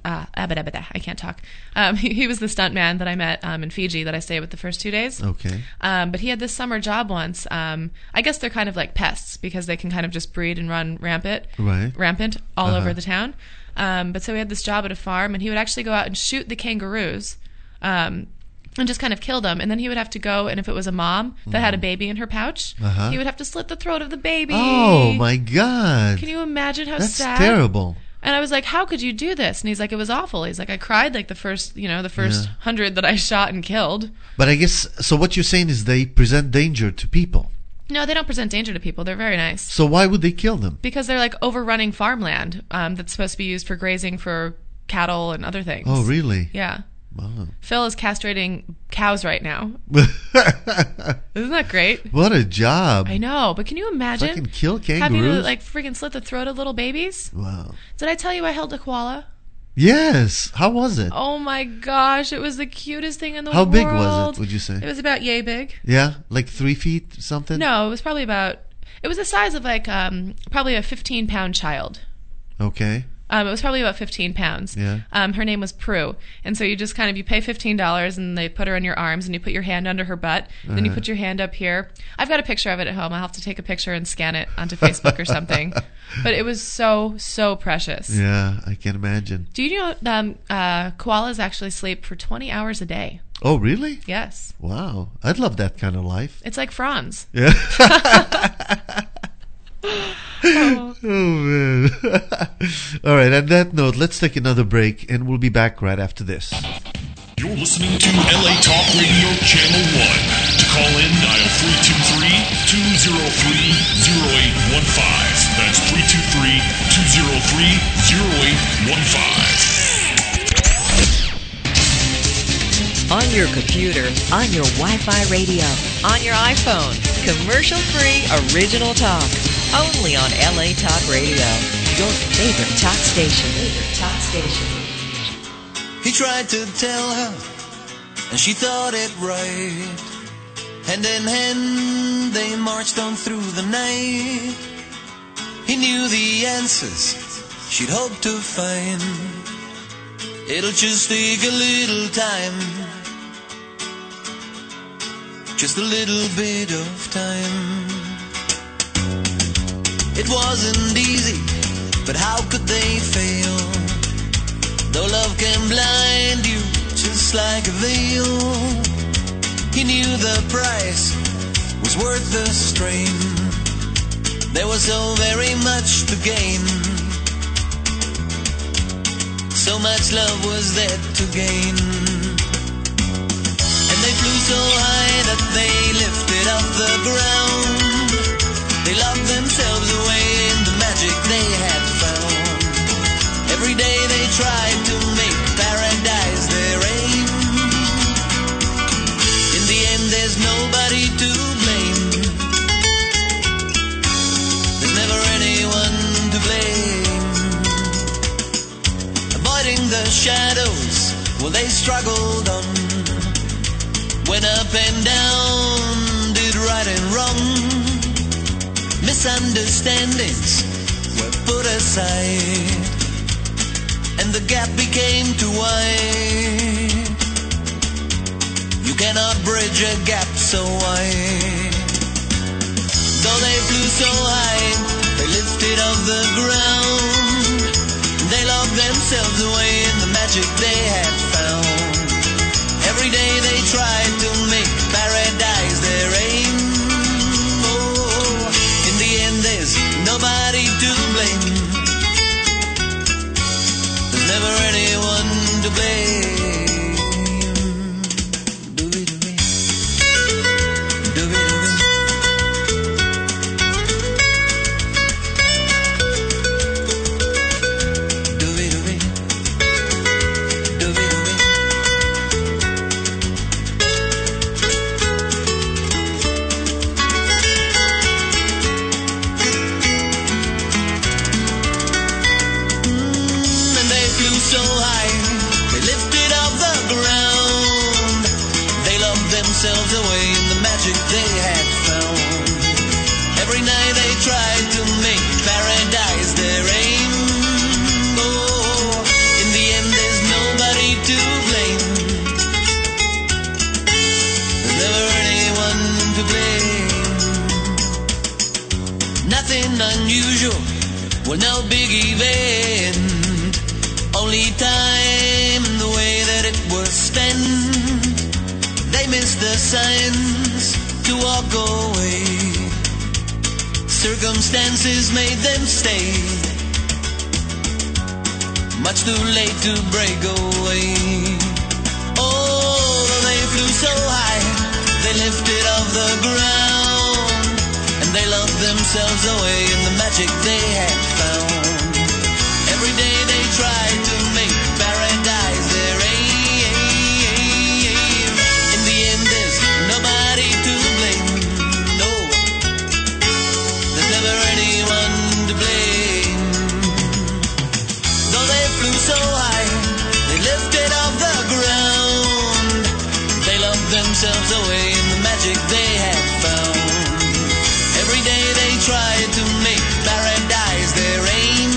I can't talk. He was the stuntman that I met in Fiji that I stayed with the first 2 days. Okay. But he had this summer job once. I guess they're kind of like pests because they can kind of just breed and run rampant all over the town. But so he had this job at a farm, and he would actually go out and shoot the kangaroos and just kind of kill them. And then he would have to go, and if it was a mom that had a baby in her pouch, he would have to slit the throat of the baby. Oh, my God. Can you imagine how That's sad? That's terrible. And I was like, how could you do this? And he's like, it was awful. He's like, I cried like the first 100 that I shot and killed. But I guess, so what you're saying is they present danger to people. No, they don't present danger to people. They're very nice. So why would they kill them? Because they're like overrunning farmland that's supposed to be used for grazing for cattle and other things. Oh, really? Yeah. Wow. Phil is castrating cows right now. Isn't that great? What a job. I know, but can you imagine Fucking kill kangaroos? having to like freaking slit the throat of little babies? Wow. Did I tell you I held a koala? Yes. How was it? Oh my gosh, it was the cutest thing in the How world. big was it, would you say? It was about yay big. Yeah? Like 3 feet something? No, it was probably it was the size of like probably a 15-pound child. Okay. It was probably about 15 pounds. Yeah. Her name was Prue. And so you just you pay $15 and they put her in your arms and you put your hand under her butt. Then you put your hand up here. I've got a picture of it at home. I'll have to take a picture and scan it onto Facebook or something. But it was so, so precious. Yeah, I can imagine. Do you know koalas actually sleep for 20 hours a day? Oh, really? Yes. Wow. I'd love that kind of life. It's like Franz. Yeah. Oh, man. All right, on that note, let's take another break, and we'll be back right after this. You're listening to LA Talk Radio Channel 1. To call in, dial 323-203-0815. That's 323-203-0815. On your computer, on your Wi-Fi radio, on your iPhone. Commercial-free original talk. Only on LA Talk Radio. Your favorite talk station. He tried to tell her, and she thought it right. Hand in hand, they marched on through the night. He knew the answers she'd hoped to find. It'll just take a little time. Just a little bit of time. It wasn't easy, but how could they fail? Though love can blind you just like a veil. He knew the price was worth the strain. There was so very much to gain. So much love was there to gain. And they flew so high that they lifted off the ground. They locked themselves away in the magic they had found. Every day they tried to make paradise their aim. In the end there's nobody to blame. There's never anyone to blame. Avoiding the shadows, well they struggled on. Went up and down, did right and wrong. Misunderstandings were put aside, and the gap became too wide. You cannot bridge a gap so wide. Though they flew so high, they lifted off the ground. They locked themselves away in the magic they had found. Every day they tried to make paradise their aim. There's nobody to blame. There's never anyone to blame. they had found. Every night they tried to make paradise their aim. Oh, in the end there's nobody to blame. There's never anyone to blame. Nothing unusual, well, no big event. Only time and the way that it was spent. They missed the signs to walk away. Circumstances made them stay. Much too late to break away. Oh, they flew so high, they lifted off the ground, and they loved themselves away in the magic they had found. Every day they tried to make paradise their aim. In the end there's nobody to blame. No, there's never anyone to blame. Though they flew so high, they lifted off the ground. They loved themselves away in the magic they had found. Every day they tried to make paradise their aim.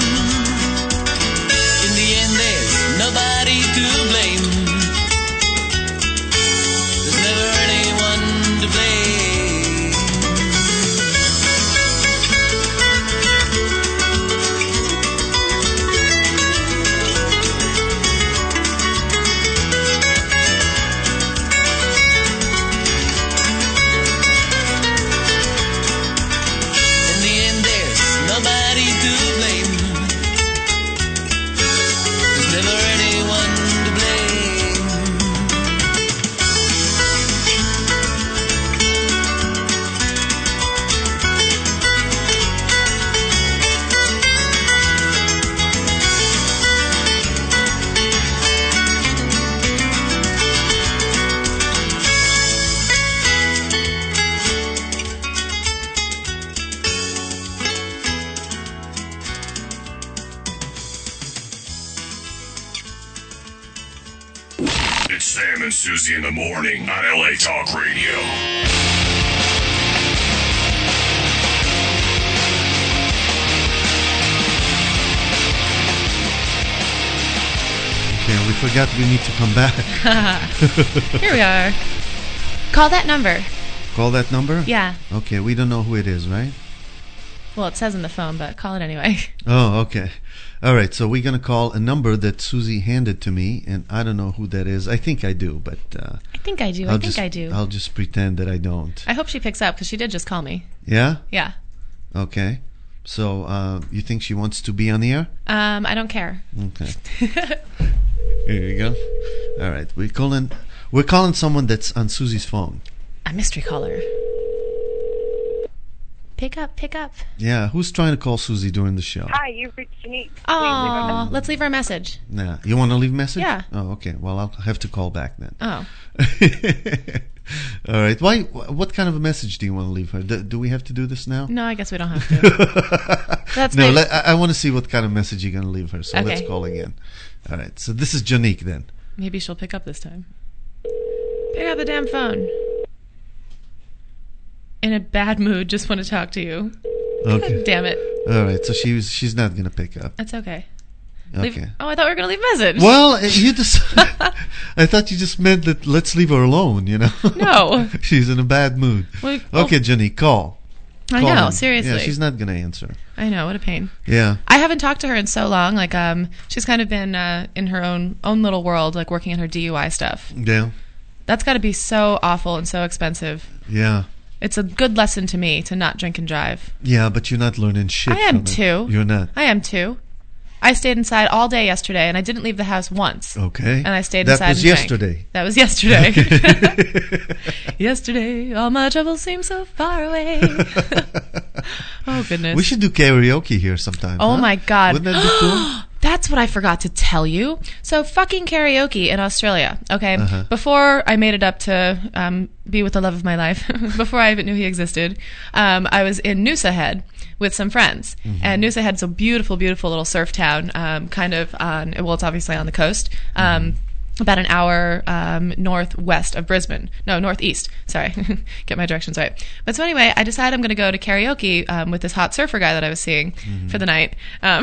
In the end there's nobody to blame. There's never anyone to blame. In the end there's nobody to blame. There's never anyone to blame. It's Sam and Susie in the morning on LA Talk Radio. Okay, we forgot we need to come back. Here we are. Call that number. Call that number? Yeah. Okay, we don't know who it is, right? Well, it says in the phone, but call it anyway. Oh, okay. All right, so we're going to call a number that Susie handed to me, and I don't know who that is. I think I do, but... I think I do. I do. I'll just pretend that I don't. I hope she picks up, because she did just call me. Yeah? Yeah. Okay. So, you think she wants to be on the air? I don't care. Okay. Here you go. All right, we're calling someone that's on Susie's phone. A mystery caller. Pick up, pick up. Yeah, who's trying to call Susie during the show? Hi, you've reached Janine. Oh, let's leave her a message. Yeah, you want to leave a message? Yeah. Oh, okay. Well, I'll have to call back then. Oh. All right. Why? What kind of a message do you want to leave her? Do we have to do this now? No, I guess we don't have to. That's no. I want to see what kind of message you're going to leave her. So Okay. let's call again. All right. So this is Janique then. Maybe she'll pick up this time. Pick up the damn phone. In a bad mood, just want to talk to you. Okay. God damn it. All right. So she's not going to pick up. That's okay. Okay. Oh, I thought we were going to leave a message. Well, you just... I thought you just meant that let's leave her alone, you know? No. She's in a bad mood. Well, okay, Jenny, call. I Call know, in. seriously. Yeah, she's not going to answer. I know, what a pain. Yeah. I haven't talked to her in so long. Like, she's kind of been in her own little world, like working on her DUI stuff. Yeah. That's got to be so awful and so expensive. Yeah. It's a good lesson to me to not drink and drive. Yeah, but you're not learning shit I am from it. too. You're not. I am too. I stayed inside all day yesterday, and I didn't leave the house once. Okay. And I stayed That inside was and drank. yesterday. That was yesterday. Okay. Yesterday, all my troubles seem so far away. Oh, goodness. We should do karaoke here sometime. Oh, huh? my God. Wouldn't that be cool? That's what I forgot to tell you. So fucking karaoke in Australia, okay? Uh-huh. Before I made it up to be with the love of my life, before I even knew he existed, I was in Noosa Head with some friends. Mm-hmm. And Noosa Head's a beautiful, beautiful little surf town, kind of on, well, it's obviously on the coast. about an hour northwest of Brisbane. No, northeast. Sorry, get my directions right. But so anyway, I decided I'm going to go to karaoke with this hot surfer guy that I was seeing for the night.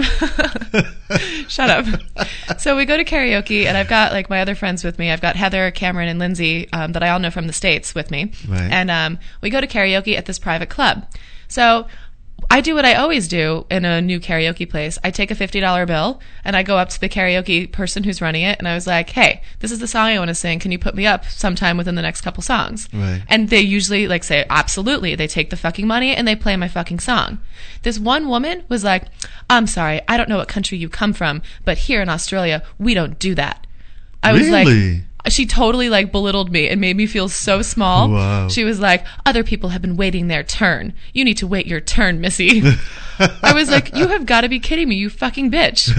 Shut up. So we go to karaoke, and I've got like my other friends with me. I've got Heather, Cameron, and Lindsay that I all know from the States with me. Right. And we go to karaoke at this private club. So I do what I always do in a new karaoke place. I take a $50 bill and I go up to the karaoke person who's running it, and I was like, hey, this is the song I want to sing. Can you put me up sometime within the next couple songs? Right. And they usually like say, absolutely. They take the fucking money and they play my fucking song. This one woman was like, I'm sorry, I don't know what country you come from, but here in Australia, we don't do that. I was Really? like, she totally like belittled me and made me feel so small. Wow. She was like, other people have been waiting their turn. You need to wait your turn, missy. I was like, you have got to be kidding me, you fucking bitch.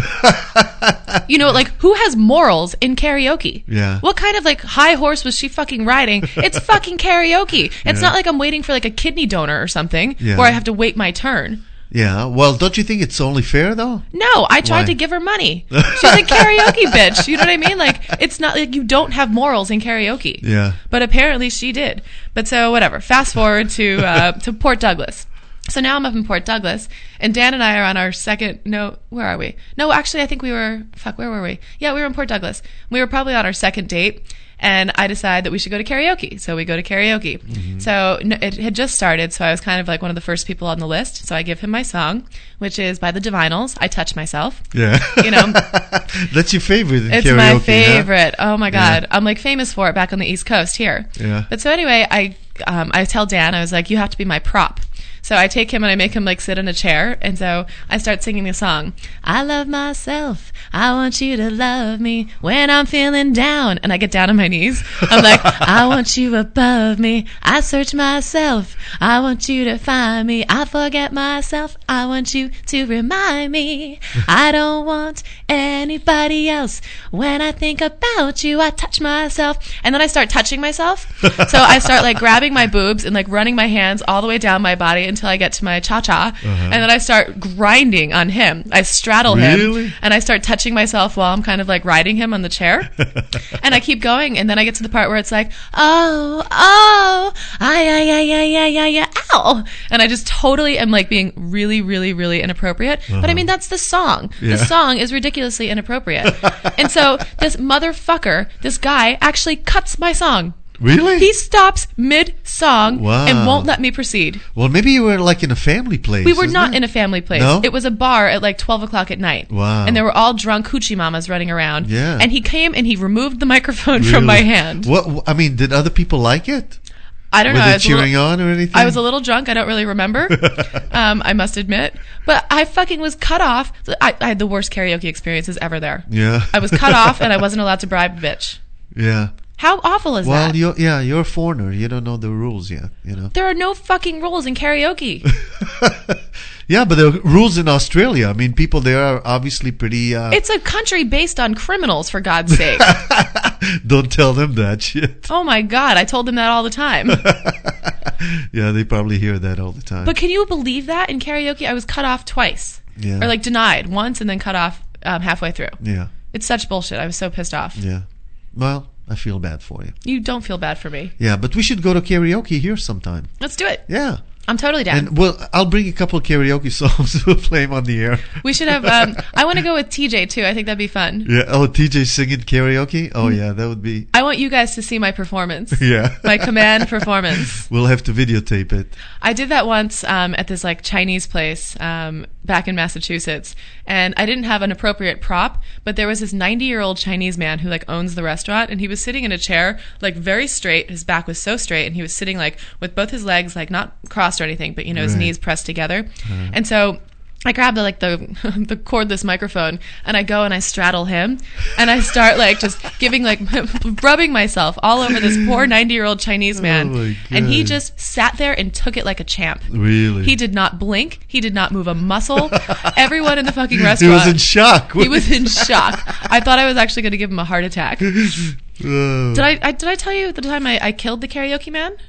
You know, like, who has morals in karaoke? Yeah. What kind of like high horse was she fucking riding? It's fucking karaoke. It's Yeah. not like I'm waiting for like a kidney donor or something Yeah. where I have to wait my turn. Yeah. Well, don't you think it's only fair though? No, I tried Why? to give her money. She's a karaoke bitch. You know what I mean? Like, it's not like you don't have morals in karaoke. Yeah. But apparently she did. But so whatever. Fast forward to Port Douglas. So now I'm up in Port Douglas, and Dan and I are on our second. No, where are we? No, actually, I think we were. Fuck, where were we? Yeah, we were in Port Douglas. We were probably on our second date. And I decided that we should go to karaoke. So we go to karaoke. So it had just started, so I was kind of like one of the first people on the list. So I give him my song, which is by the Divinals, I Touch Myself. Yeah. You know. That's your favorite in It's karaoke, my favorite. Oh my God. Yeah. I'm like famous for it back on the East Coast here. Yeah. But so anyway, I tell Dan, I was like, you have to be my prop. So I take him and I make him like sit in a chair, and so I start singing the song. I love myself. I want you to love me when I'm feeling down. And I get down on my knees. I'm like, I want you above me. I search myself. I want you to find me. I forget myself. I want you to remind me. I don't want anybody else. When I think about you, I touch myself. And then I start touching myself. So I start like grabbing my boobs and like running my hands all the way down my body until I get to my cha-cha. And then I start grinding on him. I straddle Really? him and I start touching myself while I'm kind of like riding him on the chair. And I keep going, and then I get to the part where it's like, oh, ow. And I just totally am like being really, really, really inappropriate. But I mean, that's the song. Yeah. The song is ridiculously inappropriate. And so this motherfucker, this guy, actually cuts my song. Really? He stops mid-song Wow. and won't let me proceed. Well, maybe you were like in a family place. We were isn't not it? in a family place. No? It was a bar at like 12 o'clock at night. Wow. And there were all drunk hoochie mamas running around. Yeah. And he came and he removed the microphone from my Really? hand. What? I mean, did other people like it? I don't Were know. they I was a little- cheering on or anything? I was a little drunk. I don't really remember. I must admit. But I fucking was cut off. I had the worst karaoke experiences ever there. Yeah. I was cut off and I wasn't allowed to bribe a bitch. Yeah. How awful is Well, that? you're a foreigner. You don't know the rules yet, you know. There are no fucking rules in karaoke. Yeah, but there are rules in Australia. I mean, people there are obviously pretty... It's a country based on criminals, for God's sake. Don't tell them that shit. Oh my God, I told them that all the time. Yeah, they probably hear that all the time. But can you believe that in karaoke? I was cut off twice. Yeah. Or like denied once and then cut off halfway through. Yeah. It's such bullshit. I was so pissed off. Yeah. Well, I feel bad for you. You don't feel bad for me. Yeah, but we should go to karaoke here sometime. Let's do it. Yeah. I'm totally down. And well, I'll bring a couple of karaoke songs. We'll play them on the air. We should have. I want to go with TJ too. I think that'd be fun. Yeah. Oh, TJ singing karaoke? Oh, yeah, that would be... I want you guys to see my performance. Yeah. My command performance. We'll have to videotape it. I did that once at this like Chinese place back in Massachusetts, and I didn't have an appropriate prop, but there was this 90-year-old Chinese man who like owns the restaurant, and he was sitting in a chair like very straight. His back was so straight, and he was sitting like with both his legs like not crossed or anything, but you know his Right. knees pressed together. And so I grab the the cordless microphone and I go and I straddle him and I start like just giving like rubbing myself all over this poor 90-year-old Chinese man. Oh my And he God. just sat there and took it like a champ. Really? He did not blink. He did not move a muscle. Everyone in the fucking He restaurant. was in shock. He was in shock. I thought I was actually going to give him a heart attack. Oh. Did I tell you the time I killed the karaoke man?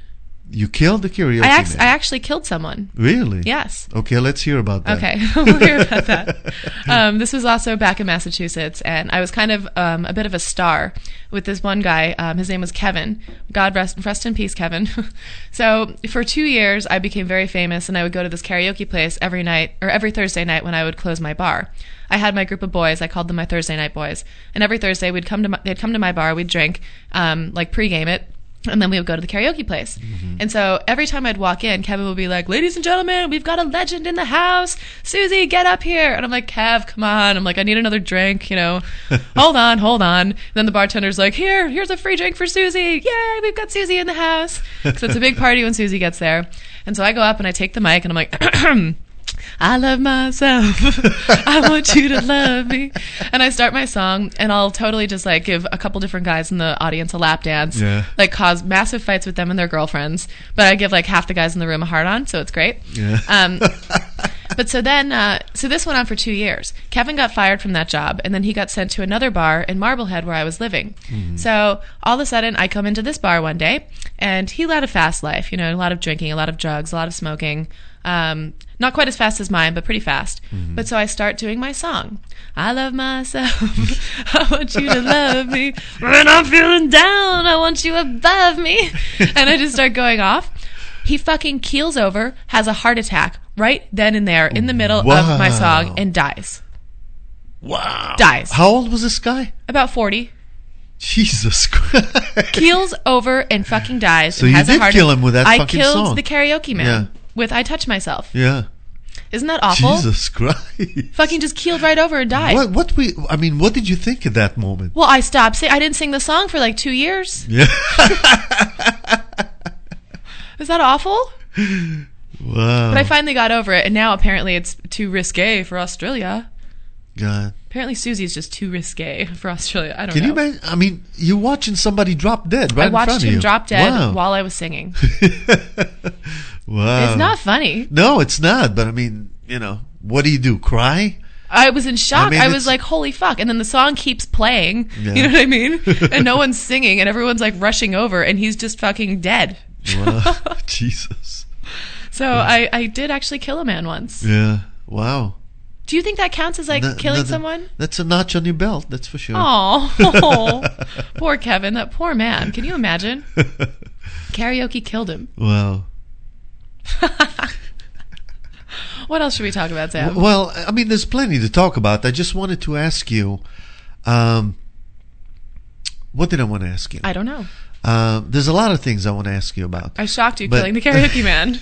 You killed the karaoke I man. actually killed someone. Really? Yes. Okay, let's hear about that. Okay, we'll hear about that. This was also back in Massachusetts, and I was kind of a bit of a star with this one guy. His name was Kevin. God rest in peace, Kevin. So for 2 years, I became very famous, and I would go to this karaoke place every Thursday night when I would close my bar. I had my group of boys. I called them my Thursday night boys, and every Thursday they'd come to my bar. We'd drink, like pregame it. And then we would go to the karaoke place. Mm-hmm. And so every time I'd walk in, Kevin would be like, "Ladies and gentlemen, we've got a legend in the house. Susie, get up here." And I'm like, "Kev, come on." I'm like, "I need another drink, Hold on. And then the bartender's like, here's a free drink for Susie. Yay, we've got Susie in the house. So it's a big party when Susie gets there. And so I go up and I take the mic and I'm like, "I love myself. I want you to love me." And I start my song, and I'll totally just like give a couple different guys in the audience a lap dance, like cause massive fights with them and their girlfriends. But I give like half the guys in the room a hard on, so it's great. Yeah. But so then, so this went on for 2 years. Kevin got fired from that job, and then he got sent to another bar in Marblehead where I was living. Mm-hmm. So all of a sudden, I come into this bar one day, and he led a fast life. A lot of drinking, a lot of drugs, a lot of smoking. Not quite as fast as mine, but pretty fast. Mm-hmm. But so I start doing my song. "I love myself. I want you to love me. When I'm feeling down, I want you above me." And I just start going off. He fucking keels over, has a heart attack right then and there in the middle of my song, and dies. Wow. Dies. How old was this guy? About 40. Jesus Christ. Keels over and fucking dies. So and you has did a heart kill him with that fucking song. I killed the karaoke man with "I Touch Myself." Yeah. Isn't that awful? Jesus Christ. Fucking just keeled right over and died. What did you think at that moment? Well, I stopped. I didn't sing the song for like 2 years. Yeah. Is that awful? Wow. But I finally got over it, and now apparently it's too risque for Australia. God. Apparently Susie's just too risque for Australia. I don't know. Can you imagine? I mean, you're watching somebody drop dead right in front of you. I watched him drop dead Wow. while I was singing. Wow. It's not funny. No, it's not. But I mean, what do you do? Cry? I was in shock. I mean, I was like, holy fuck. And then the song keeps playing. Yeah. You know what I mean? And no one's singing, and everyone's like rushing over, and he's just fucking dead. Wow. Jesus. So I did actually kill a man once. Yeah. Wow. Do you think that counts as like killing someone? That's a notch on your belt, that's for sure. Oh, poor Kevin, that poor man. Can you imagine? Karaoke killed him. Wow. What else should we talk about, Sam? Well, I mean, there's plenty to talk about. I just wanted to ask you, what did I want to ask you? I don't know. There's a lot of things I want to ask you about. I shocked you killing the karaoke man.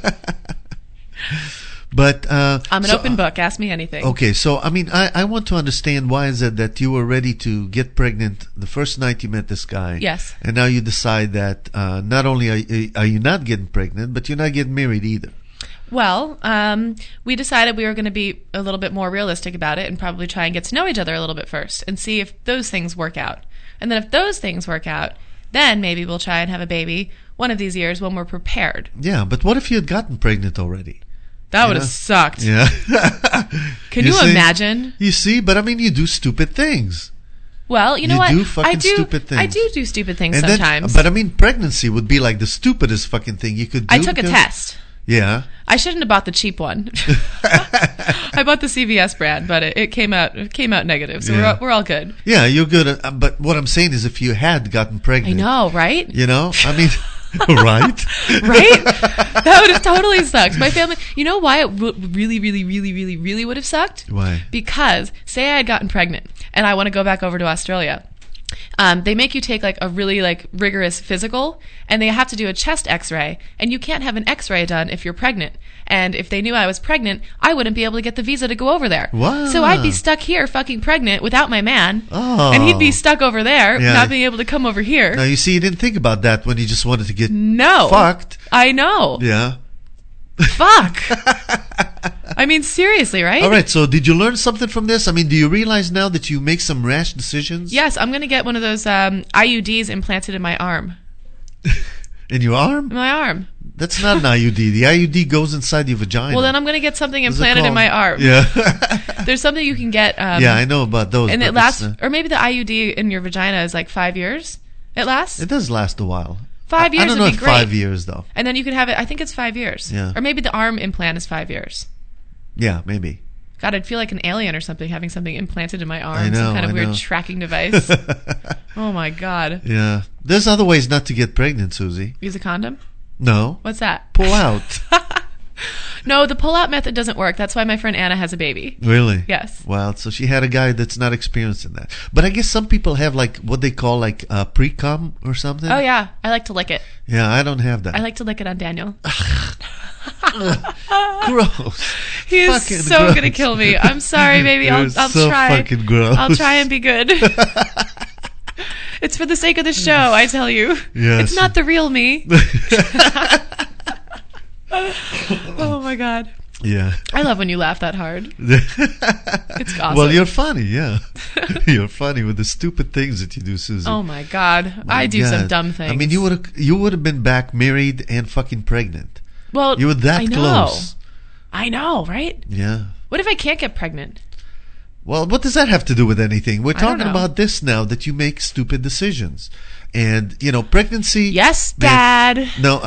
But I'm an open book. Ask me anything. Okay, so I mean, I want to understand why is it that you were ready to get pregnant the first night you met this guy? Yes. And now you decide that not only are you not getting pregnant, but you're not getting married either. Well, we decided we were going to be a little bit more realistic about it and probably try and get to know each other a little bit first and see if those things work out. And then if those things work out, then maybe we'll try and have a baby one of these years when we're prepared. Yeah, but what if you had gotten pregnant already? That would have sucked. Yeah. Can you imagine? You see, but I mean, you do stupid things. Well, you know what? You do fucking stupid things. I do stupid things and sometimes. But I mean, pregnancy would be like the stupidest fucking thing you could do. I took a test. Yeah. I shouldn't have bought the cheap one. I bought the CVS brand, but it came out negative, so we're all good. Yeah, you're good. But what I'm saying is, if you had gotten pregnant, I know, right? I mean. Right? Right? That would have totally sucked. My family, you know why it really, really, really, really, really would have sucked? Why? Because say I had gotten pregnant and I want to go back over to Australia. They make you take like a really like rigorous physical, and they have to do a chest x-ray, and you can't have an x-ray done if you're pregnant. And if they knew I was pregnant, I wouldn't be able to get the visa to go over there. Wow. So I'd be stuck here fucking pregnant without my man. Oh. And he'd be stuck over there, not being able to come over here. Now, you see, you didn't think about that when you just wanted to get fucked. I know. Yeah. Fuck. I mean, seriously, right? All right, so did you learn something from this? I mean, do you realize now that you make some rash decisions? Yes, I'm going to get one of those IUDs implanted in my arm. In your arm? In my arm. That's not an IUD. The IUD goes inside your vagina. Well, then I'm going to get something implanted in my arm. Yeah. There's something you can get. Yeah, I know about those. And it lasts, or maybe the IUD in your vagina is like 5 years. It lasts? It does last a while. 5 years I don't know would be if great. 5 years though. And then you could have it. I think it's 5 years. Yeah. Or maybe the arm implant is 5 years. Yeah, maybe. God, I'd feel like an alien or something having something implanted in my arm. I know, some kind of I weird know. tracking device. Oh my God. Yeah. There's other ways not to get pregnant, Susie. Use a condom? No. What's that? Pull out. No, the pull-out method doesn't work. That's why my friend Anna has a baby. Really? Yes. Well, so she had a guy that's not experienced in that. But I guess some people have like what they call like pre-cum or something. Oh, yeah. I like to lick it. Yeah, I don't have that. I like to lick it on Daniel. Gross. He is Fucking so gross. going to kill me. I'm sorry, baby. I'll You're so try. fucking gross. I'll try and be good. It's for the sake of the show, I tell you. Yes. It's not the real me. Oh, my God. Yeah. I love when you laugh that hard. It's awesome. Well, you're funny, yeah. You're funny with the stupid things that you do, Susie. Oh, my God. My I do some God. dumb things. I mean, you would have been back married and fucking pregnant. Well, you were that I know. close. I know, right? Yeah. What if I can't get pregnant? Well, what does that have to do with anything? We're I don't talking know. about this now, that you make stupid decisions. And, pregnancy... Yes, Dad. No.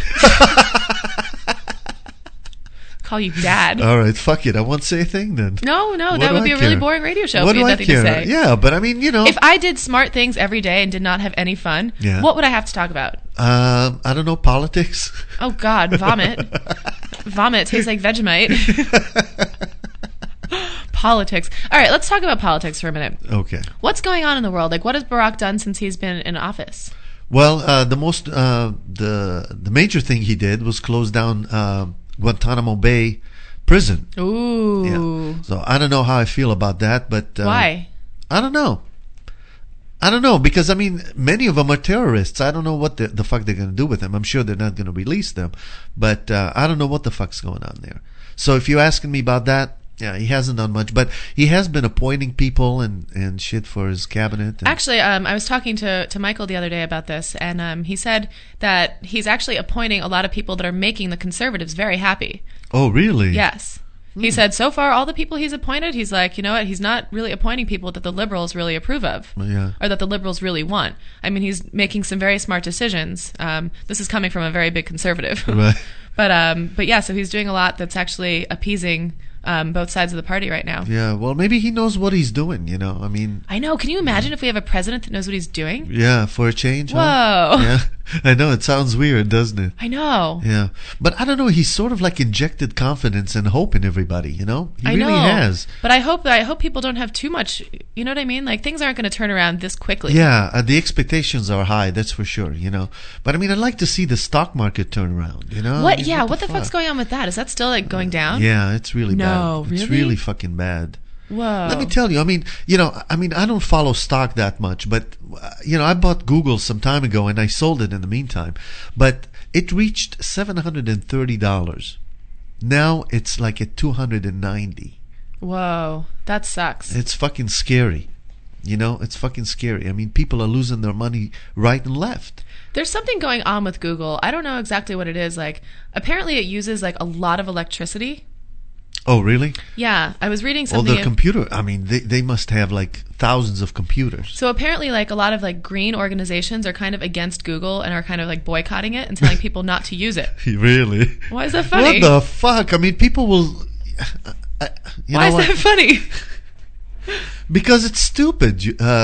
Call you Dad. All right, fuck it. I won't say a thing then. No, What that do would I be a really care? boring radio show What if you do had I nothing to care? say. Yeah, but I mean, If I did smart things every day and did not have any fun, Yeah. what would I have to talk about? I don't know, politics? Oh, God, vomit. Vomit tastes like Vegemite. Politics. All right, let's talk about politics for a minute. Okay. What's going on in the world? Like, what has Barack done since he's been in office? Well, the major thing he did was close down Guantanamo Bay prison. Ooh. Yeah. So I don't know how I feel about that, but Why? I don't know. Because I mean, many of them are terrorists. I don't know what the fuck they're going to do with them. I'm sure they're not going to release them, but I don't know what the fuck's going on there. So if you're asking me about that, yeah, he hasn't done much, but he has been appointing people and shit for his cabinet. And Actually, I was talking to Michael the other day about this, and he said that he's actually appointing a lot of people that are making the conservatives very happy. Oh, really? Yes. He said so far all the people he's appointed, he's like, you know what, he's not really appointing people that the liberals really approve of. Yeah. Or that the liberals really want. I mean, he's making some very smart decisions. This is coming from a very big conservative. Right. But yeah, so he's doing a lot that's actually appeasing both sides of the party right now. Yeah, well, maybe he knows what he's doing, I mean... I know. Can you imagine if we have a president that knows what he's doing? Yeah, for a change, huh? Whoa. Yeah, I know, it sounds weird, doesn't it? I know. Yeah, but I don't know, he's sort of like injected confidence and hope in everybody, He I really know. has. But I hope people don't have too much, you know what I mean? Like, things aren't going to turn around this quickly. Yeah, the expectations are high, that's for sure, But I mean, I'd like to see the stock market turn around, What? I mean, Yeah, what the fuck? fuck's going on with that? Is that still, like, going down? Yeah, it's really No, bad. really? It's really fucking bad. Whoa. Let me tell you, I mean, I don't follow stock that much, but, I bought Google some time ago and I sold it in the meantime. But it reached $730. Now it's like at $290. Whoa. That sucks. It's fucking scary. It's fucking scary. I mean, people are losing their money right and left. There's something going on with Google. I don't know exactly what it is. Like, apparently it uses, like, a lot of electricity. Oh, really? Yeah. I was reading Well, something. their computer, I mean, they must have like thousands of computers. So apparently, like, a lot of, like, green organizations are kind of against Google and are kind of, like, boycotting it and telling people not to use it. Really? Why is that funny? What the fuck? I mean, people will... Why is that funny? Because it's stupid.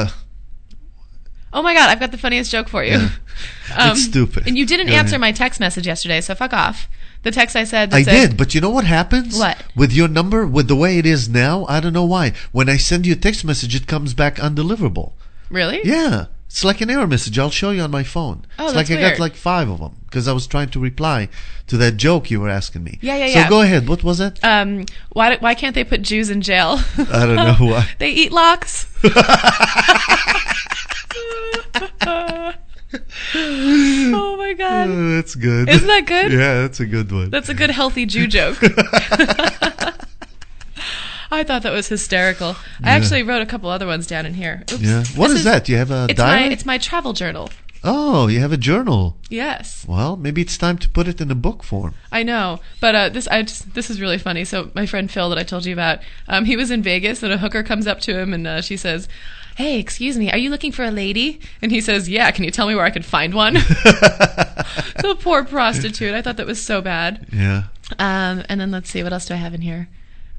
Oh my God, I've got the funniest joke for you. It's stupid. And you didn't Go answer ahead. my text message yesterday, so fuck off. The text I said that I said, did, but you know what happens? What? With your number, with the way it is now, I don't know why. When I send you a text message, it comes back undeliverable. Really? Yeah. It's like an error message. I'll show you on my phone. Oh, it's that's like I weird. got like 5 of them because I was trying to reply to that joke you were asking me. Yeah. So go ahead. What was it? Why can't they put Jews in jail? I don't know why. They eat locks. Oh my God. That's good. Isn't that good? Yeah, that's a good one. That's a good healthy Jew joke. I thought that was hysterical. I actually wrote a couple other ones down in here. Oops. Yeah. What is that? Do you have a it's diary? It's my travel journal. Oh, you have a journal. Yes. Well, maybe it's time to put it in a book form. I know, but this is really funny. So my friend Phil that I told you about, he was in Vegas, and a hooker comes up to him, and she says, "Hey, excuse me, are you looking for a lady?" And he says, "Yeah, can you tell me where I can find one?" The poor prostitute. I thought that was so bad. Yeah. And then let's see, what else do I have in here?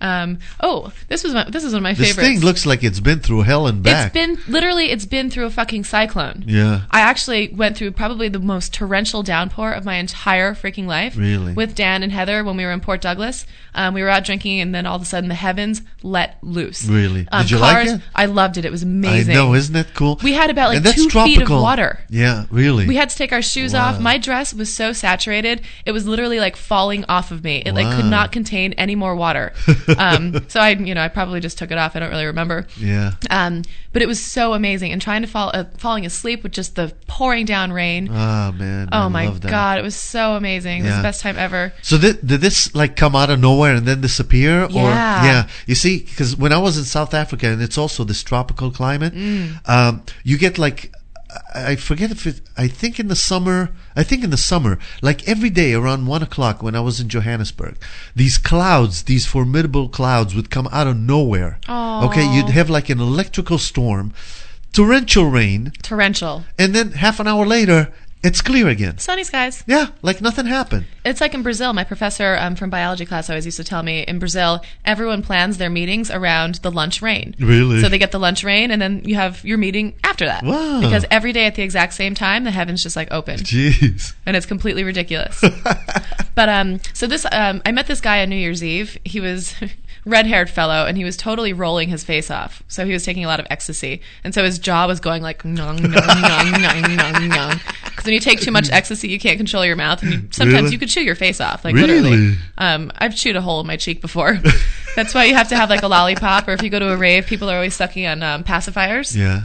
This is one of my favorites. This thing looks like it's been through hell and back. It's been through a fucking cyclone. Yeah. I actually went through probably the most torrential downpour of my entire freaking life. Really? With Dan and Heather when we were in Port Douglas. We were out drinking, and then all of a sudden the heavens let loose. Really? Did you like it? I loved it. It was amazing. I know, isn't that cool? We had about And like that's 2 feet of tropical. water. Yeah, really. We had to take our shoes Wow. off. My dress was so saturated, it was literally like falling off of me. It like could Wow. not contain any more water. So I probably just took it off. I don't really remember. Yeah. But it was so amazing. And trying to falling asleep with just the pouring down rain. Oh, man. Oh I my love that. God, it was so amazing. It was Yeah. the best time ever. So did this like come out of nowhere and then disappear? Or Yeah. yeah, you see, because when I was in South Africa, and it's also this tropical climate, you get like, I forget if it, I think in the summer, like every day around 1 o'clock when I was in Johannesburg, these clouds, these formidable clouds would come out of nowhere. Aw. Okay, you'd have like an electrical storm, torrential rain, and then half an hour later, it's clear again. Sunny skies. Yeah, like nothing happened. It's like in Brazil. My professor from biology class always used to tell me, in Brazil, everyone plans their meetings around the lunch rain. Really? So they get the lunch rain, and then you have your meeting after that. Wow. Because every day at the exact same time, the heavens just like open. Jeez. And it's completely ridiculous. But so this, I met this guy on New Year's Eve. He was red-haired fellow, and he was totally rolling his face off. So he was taking a lot of ecstasy, and so his jaw was going like nong nong nong nong nong nong. Because when you take too much ecstasy, you can't control your mouth, and sometimes Really? you could chew your face off, like Really? literally. I've chewed a hole in my cheek before. That's why you have to have like a lollipop, or if you go to a rave, people are always sucking on pacifiers. Yeah.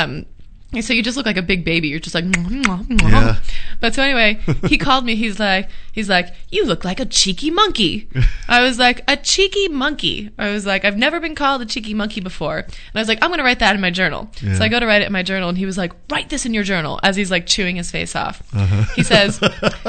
And so you just look like a big baby. You're just like, Yeah. But so anyway, he called me. He's like, you look like a cheeky monkey. I was like, a cheeky monkey. I was like, I've never been called a cheeky monkey before. And I was like, I'm going to write that in my journal. Yeah. So I go to write it in my journal, and he was like, write this in your journal, as he's like chewing his face off. Uh-huh. He says,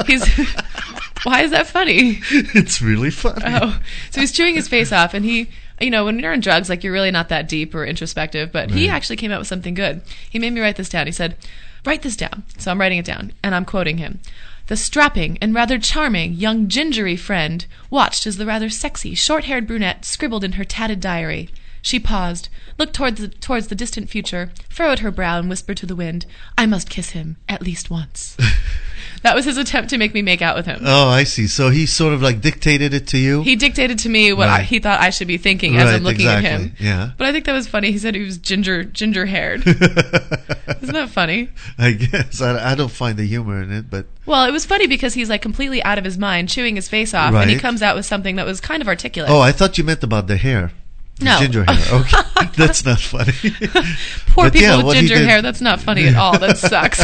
why is that funny? It's really funny. Oh, so he's chewing his face off, and he, when you're on drugs, like you're really not that deep or introspective, but he Right. actually came out with something good. He made me write this down. He said, write this down. So I'm writing it down, and I'm quoting him. The strapping and rather charming young gingery friend watched as the rather sexy short-haired brunette scribbled in her tatted diary. She paused, looked towards the distant future, furrowed her brow, and whispered to the wind, I must kiss him at least once. That was his attempt to make me make out with him. Oh, I see. So he sort of like dictated it to you? He dictated to me what Right. he thought I should be thinking as I'm looking exactly. at him. Yeah. But I think that was funny. He said he was ginger haired. Isn't that funny? I guess. I don't find the humor in it, but... Well, it was funny because he's like completely out of his mind, chewing his face off, and he Right. comes out with something that was kind of articulate. Oh, I thought you meant about the hair. The No. ginger hair. Okay. That's not funny. Poor But people yeah, with what he ginger did- hair. That's not funny at all. That sucks.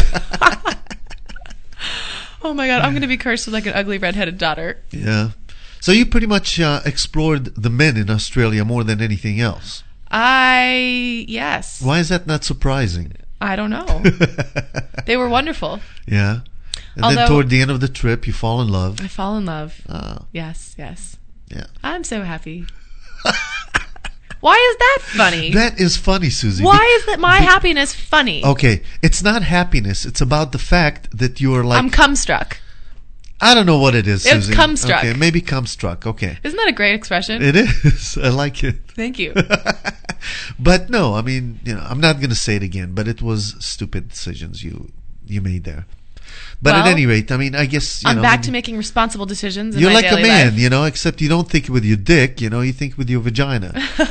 Oh my God, I'm going to be cursed with like an ugly redheaded daughter. Yeah. So you pretty much explored the men in Australia more than anything else. Yes. Why is that not surprising? I don't know. They were wonderful. Yeah. And then Although- toward the end of the trip, you fall in love. I fall in love. Oh. Yes. Yeah. I'm so happy. Why is that funny? That is funny, Susie. Why is that my happiness funny? Okay, it's not happiness. It's about the fact that you are like... I'm cum-struck. I don't know what it is, It's Susie. cum-struck. Okay, maybe cum-struck. Okay. Isn't that a great expression? It is. I like it. Thank you. But no, I mean, I'm not going to say it again, but it was stupid decisions you made there. But at Well, any rate, I mean, I guess, I'm back to making responsible decisions in you're my like a daily man, life. except you don't think with your dick, you think with your vagina.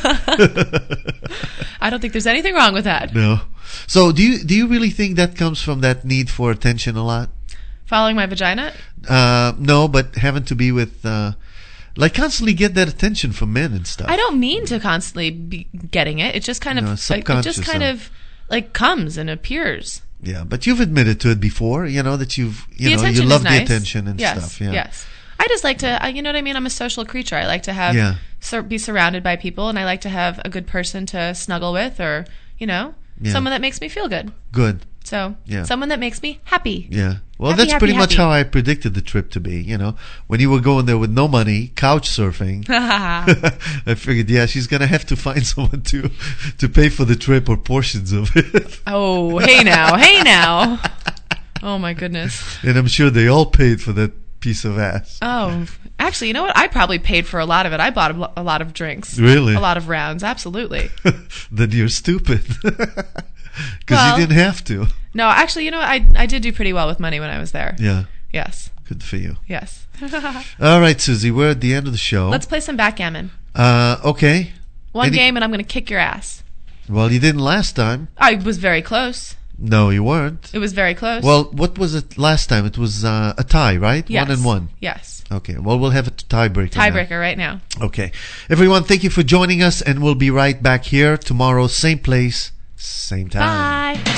I don't think there's anything wrong with that. No. So do you really think that comes from that need for attention a lot? Following my vagina? No, but having to be with, constantly get that attention from men and stuff. I don't mean to constantly be getting it. It just kind of, No, it just subconscious, kind of comes and appears. Yeah, but you've admitted to it before, that you've, The you attention love is the nice. attention and Yes, stuff. Yeah. Yes. I just like to, you know what I mean? I'm a social creature. I like to have, Yeah. be surrounded by people, and I like to have a good person to snuggle with, or, Yeah. someone that makes me feel good. Good. So, Yeah. someone that makes me happy. Yeah. Well, Happy, that's happy, pretty much happy. how I predicted the trip to be. When you were going there with no money, couch surfing. I figured, yeah, she's gonna have to find someone to pay for the trip or portions of it. Oh, hey now. Oh my goodness. And I'm sure they all paid for that piece of ass. Oh, actually, you know what? I probably paid for a lot of it. I bought a lot of drinks. Really? A lot of rounds, absolutely. Then you're stupid. Because Well, you didn't have to. No, actually, you know what? I did do pretty well with money when I was there. Yeah. Yes. Good for you. Yes. All right, Susie, we're at the end of the show. Let's play some backgammon. Okay. One game and I'm going to kick your ass. Well, you didn't last time. I was very close. No, you weren't. It was very close. Well, what was it last time? It was a tie, right? Yes. 1-1. Yes. Okay, well, we'll have a tiebreaker. Tiebreaker right now. Okay. Everyone, thank you for joining us, and we'll be right back here tomorrow, same place, same time. Bye.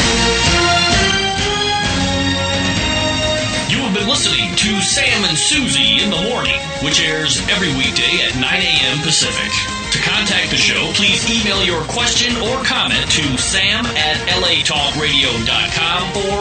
You have been listening to Sam and Susie in the Morning, which airs every weekday at 9 a.m. Pacific. To contact the show, please email your question or comment to sam@latalkradio.com or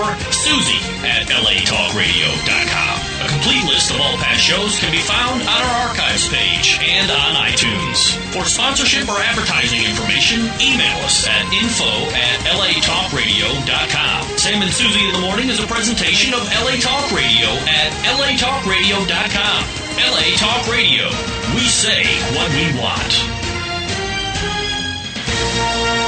susie@latalkradio.com. A complete list of all past shows can be found on our archives page and on iTunes. For sponsorship or advertising information, email us at info@latalkradio.com. Sam and Susie in the Morning is a presentation of LA Talk Radio at latalkradio.com. LA Talk Radio. We say what we want.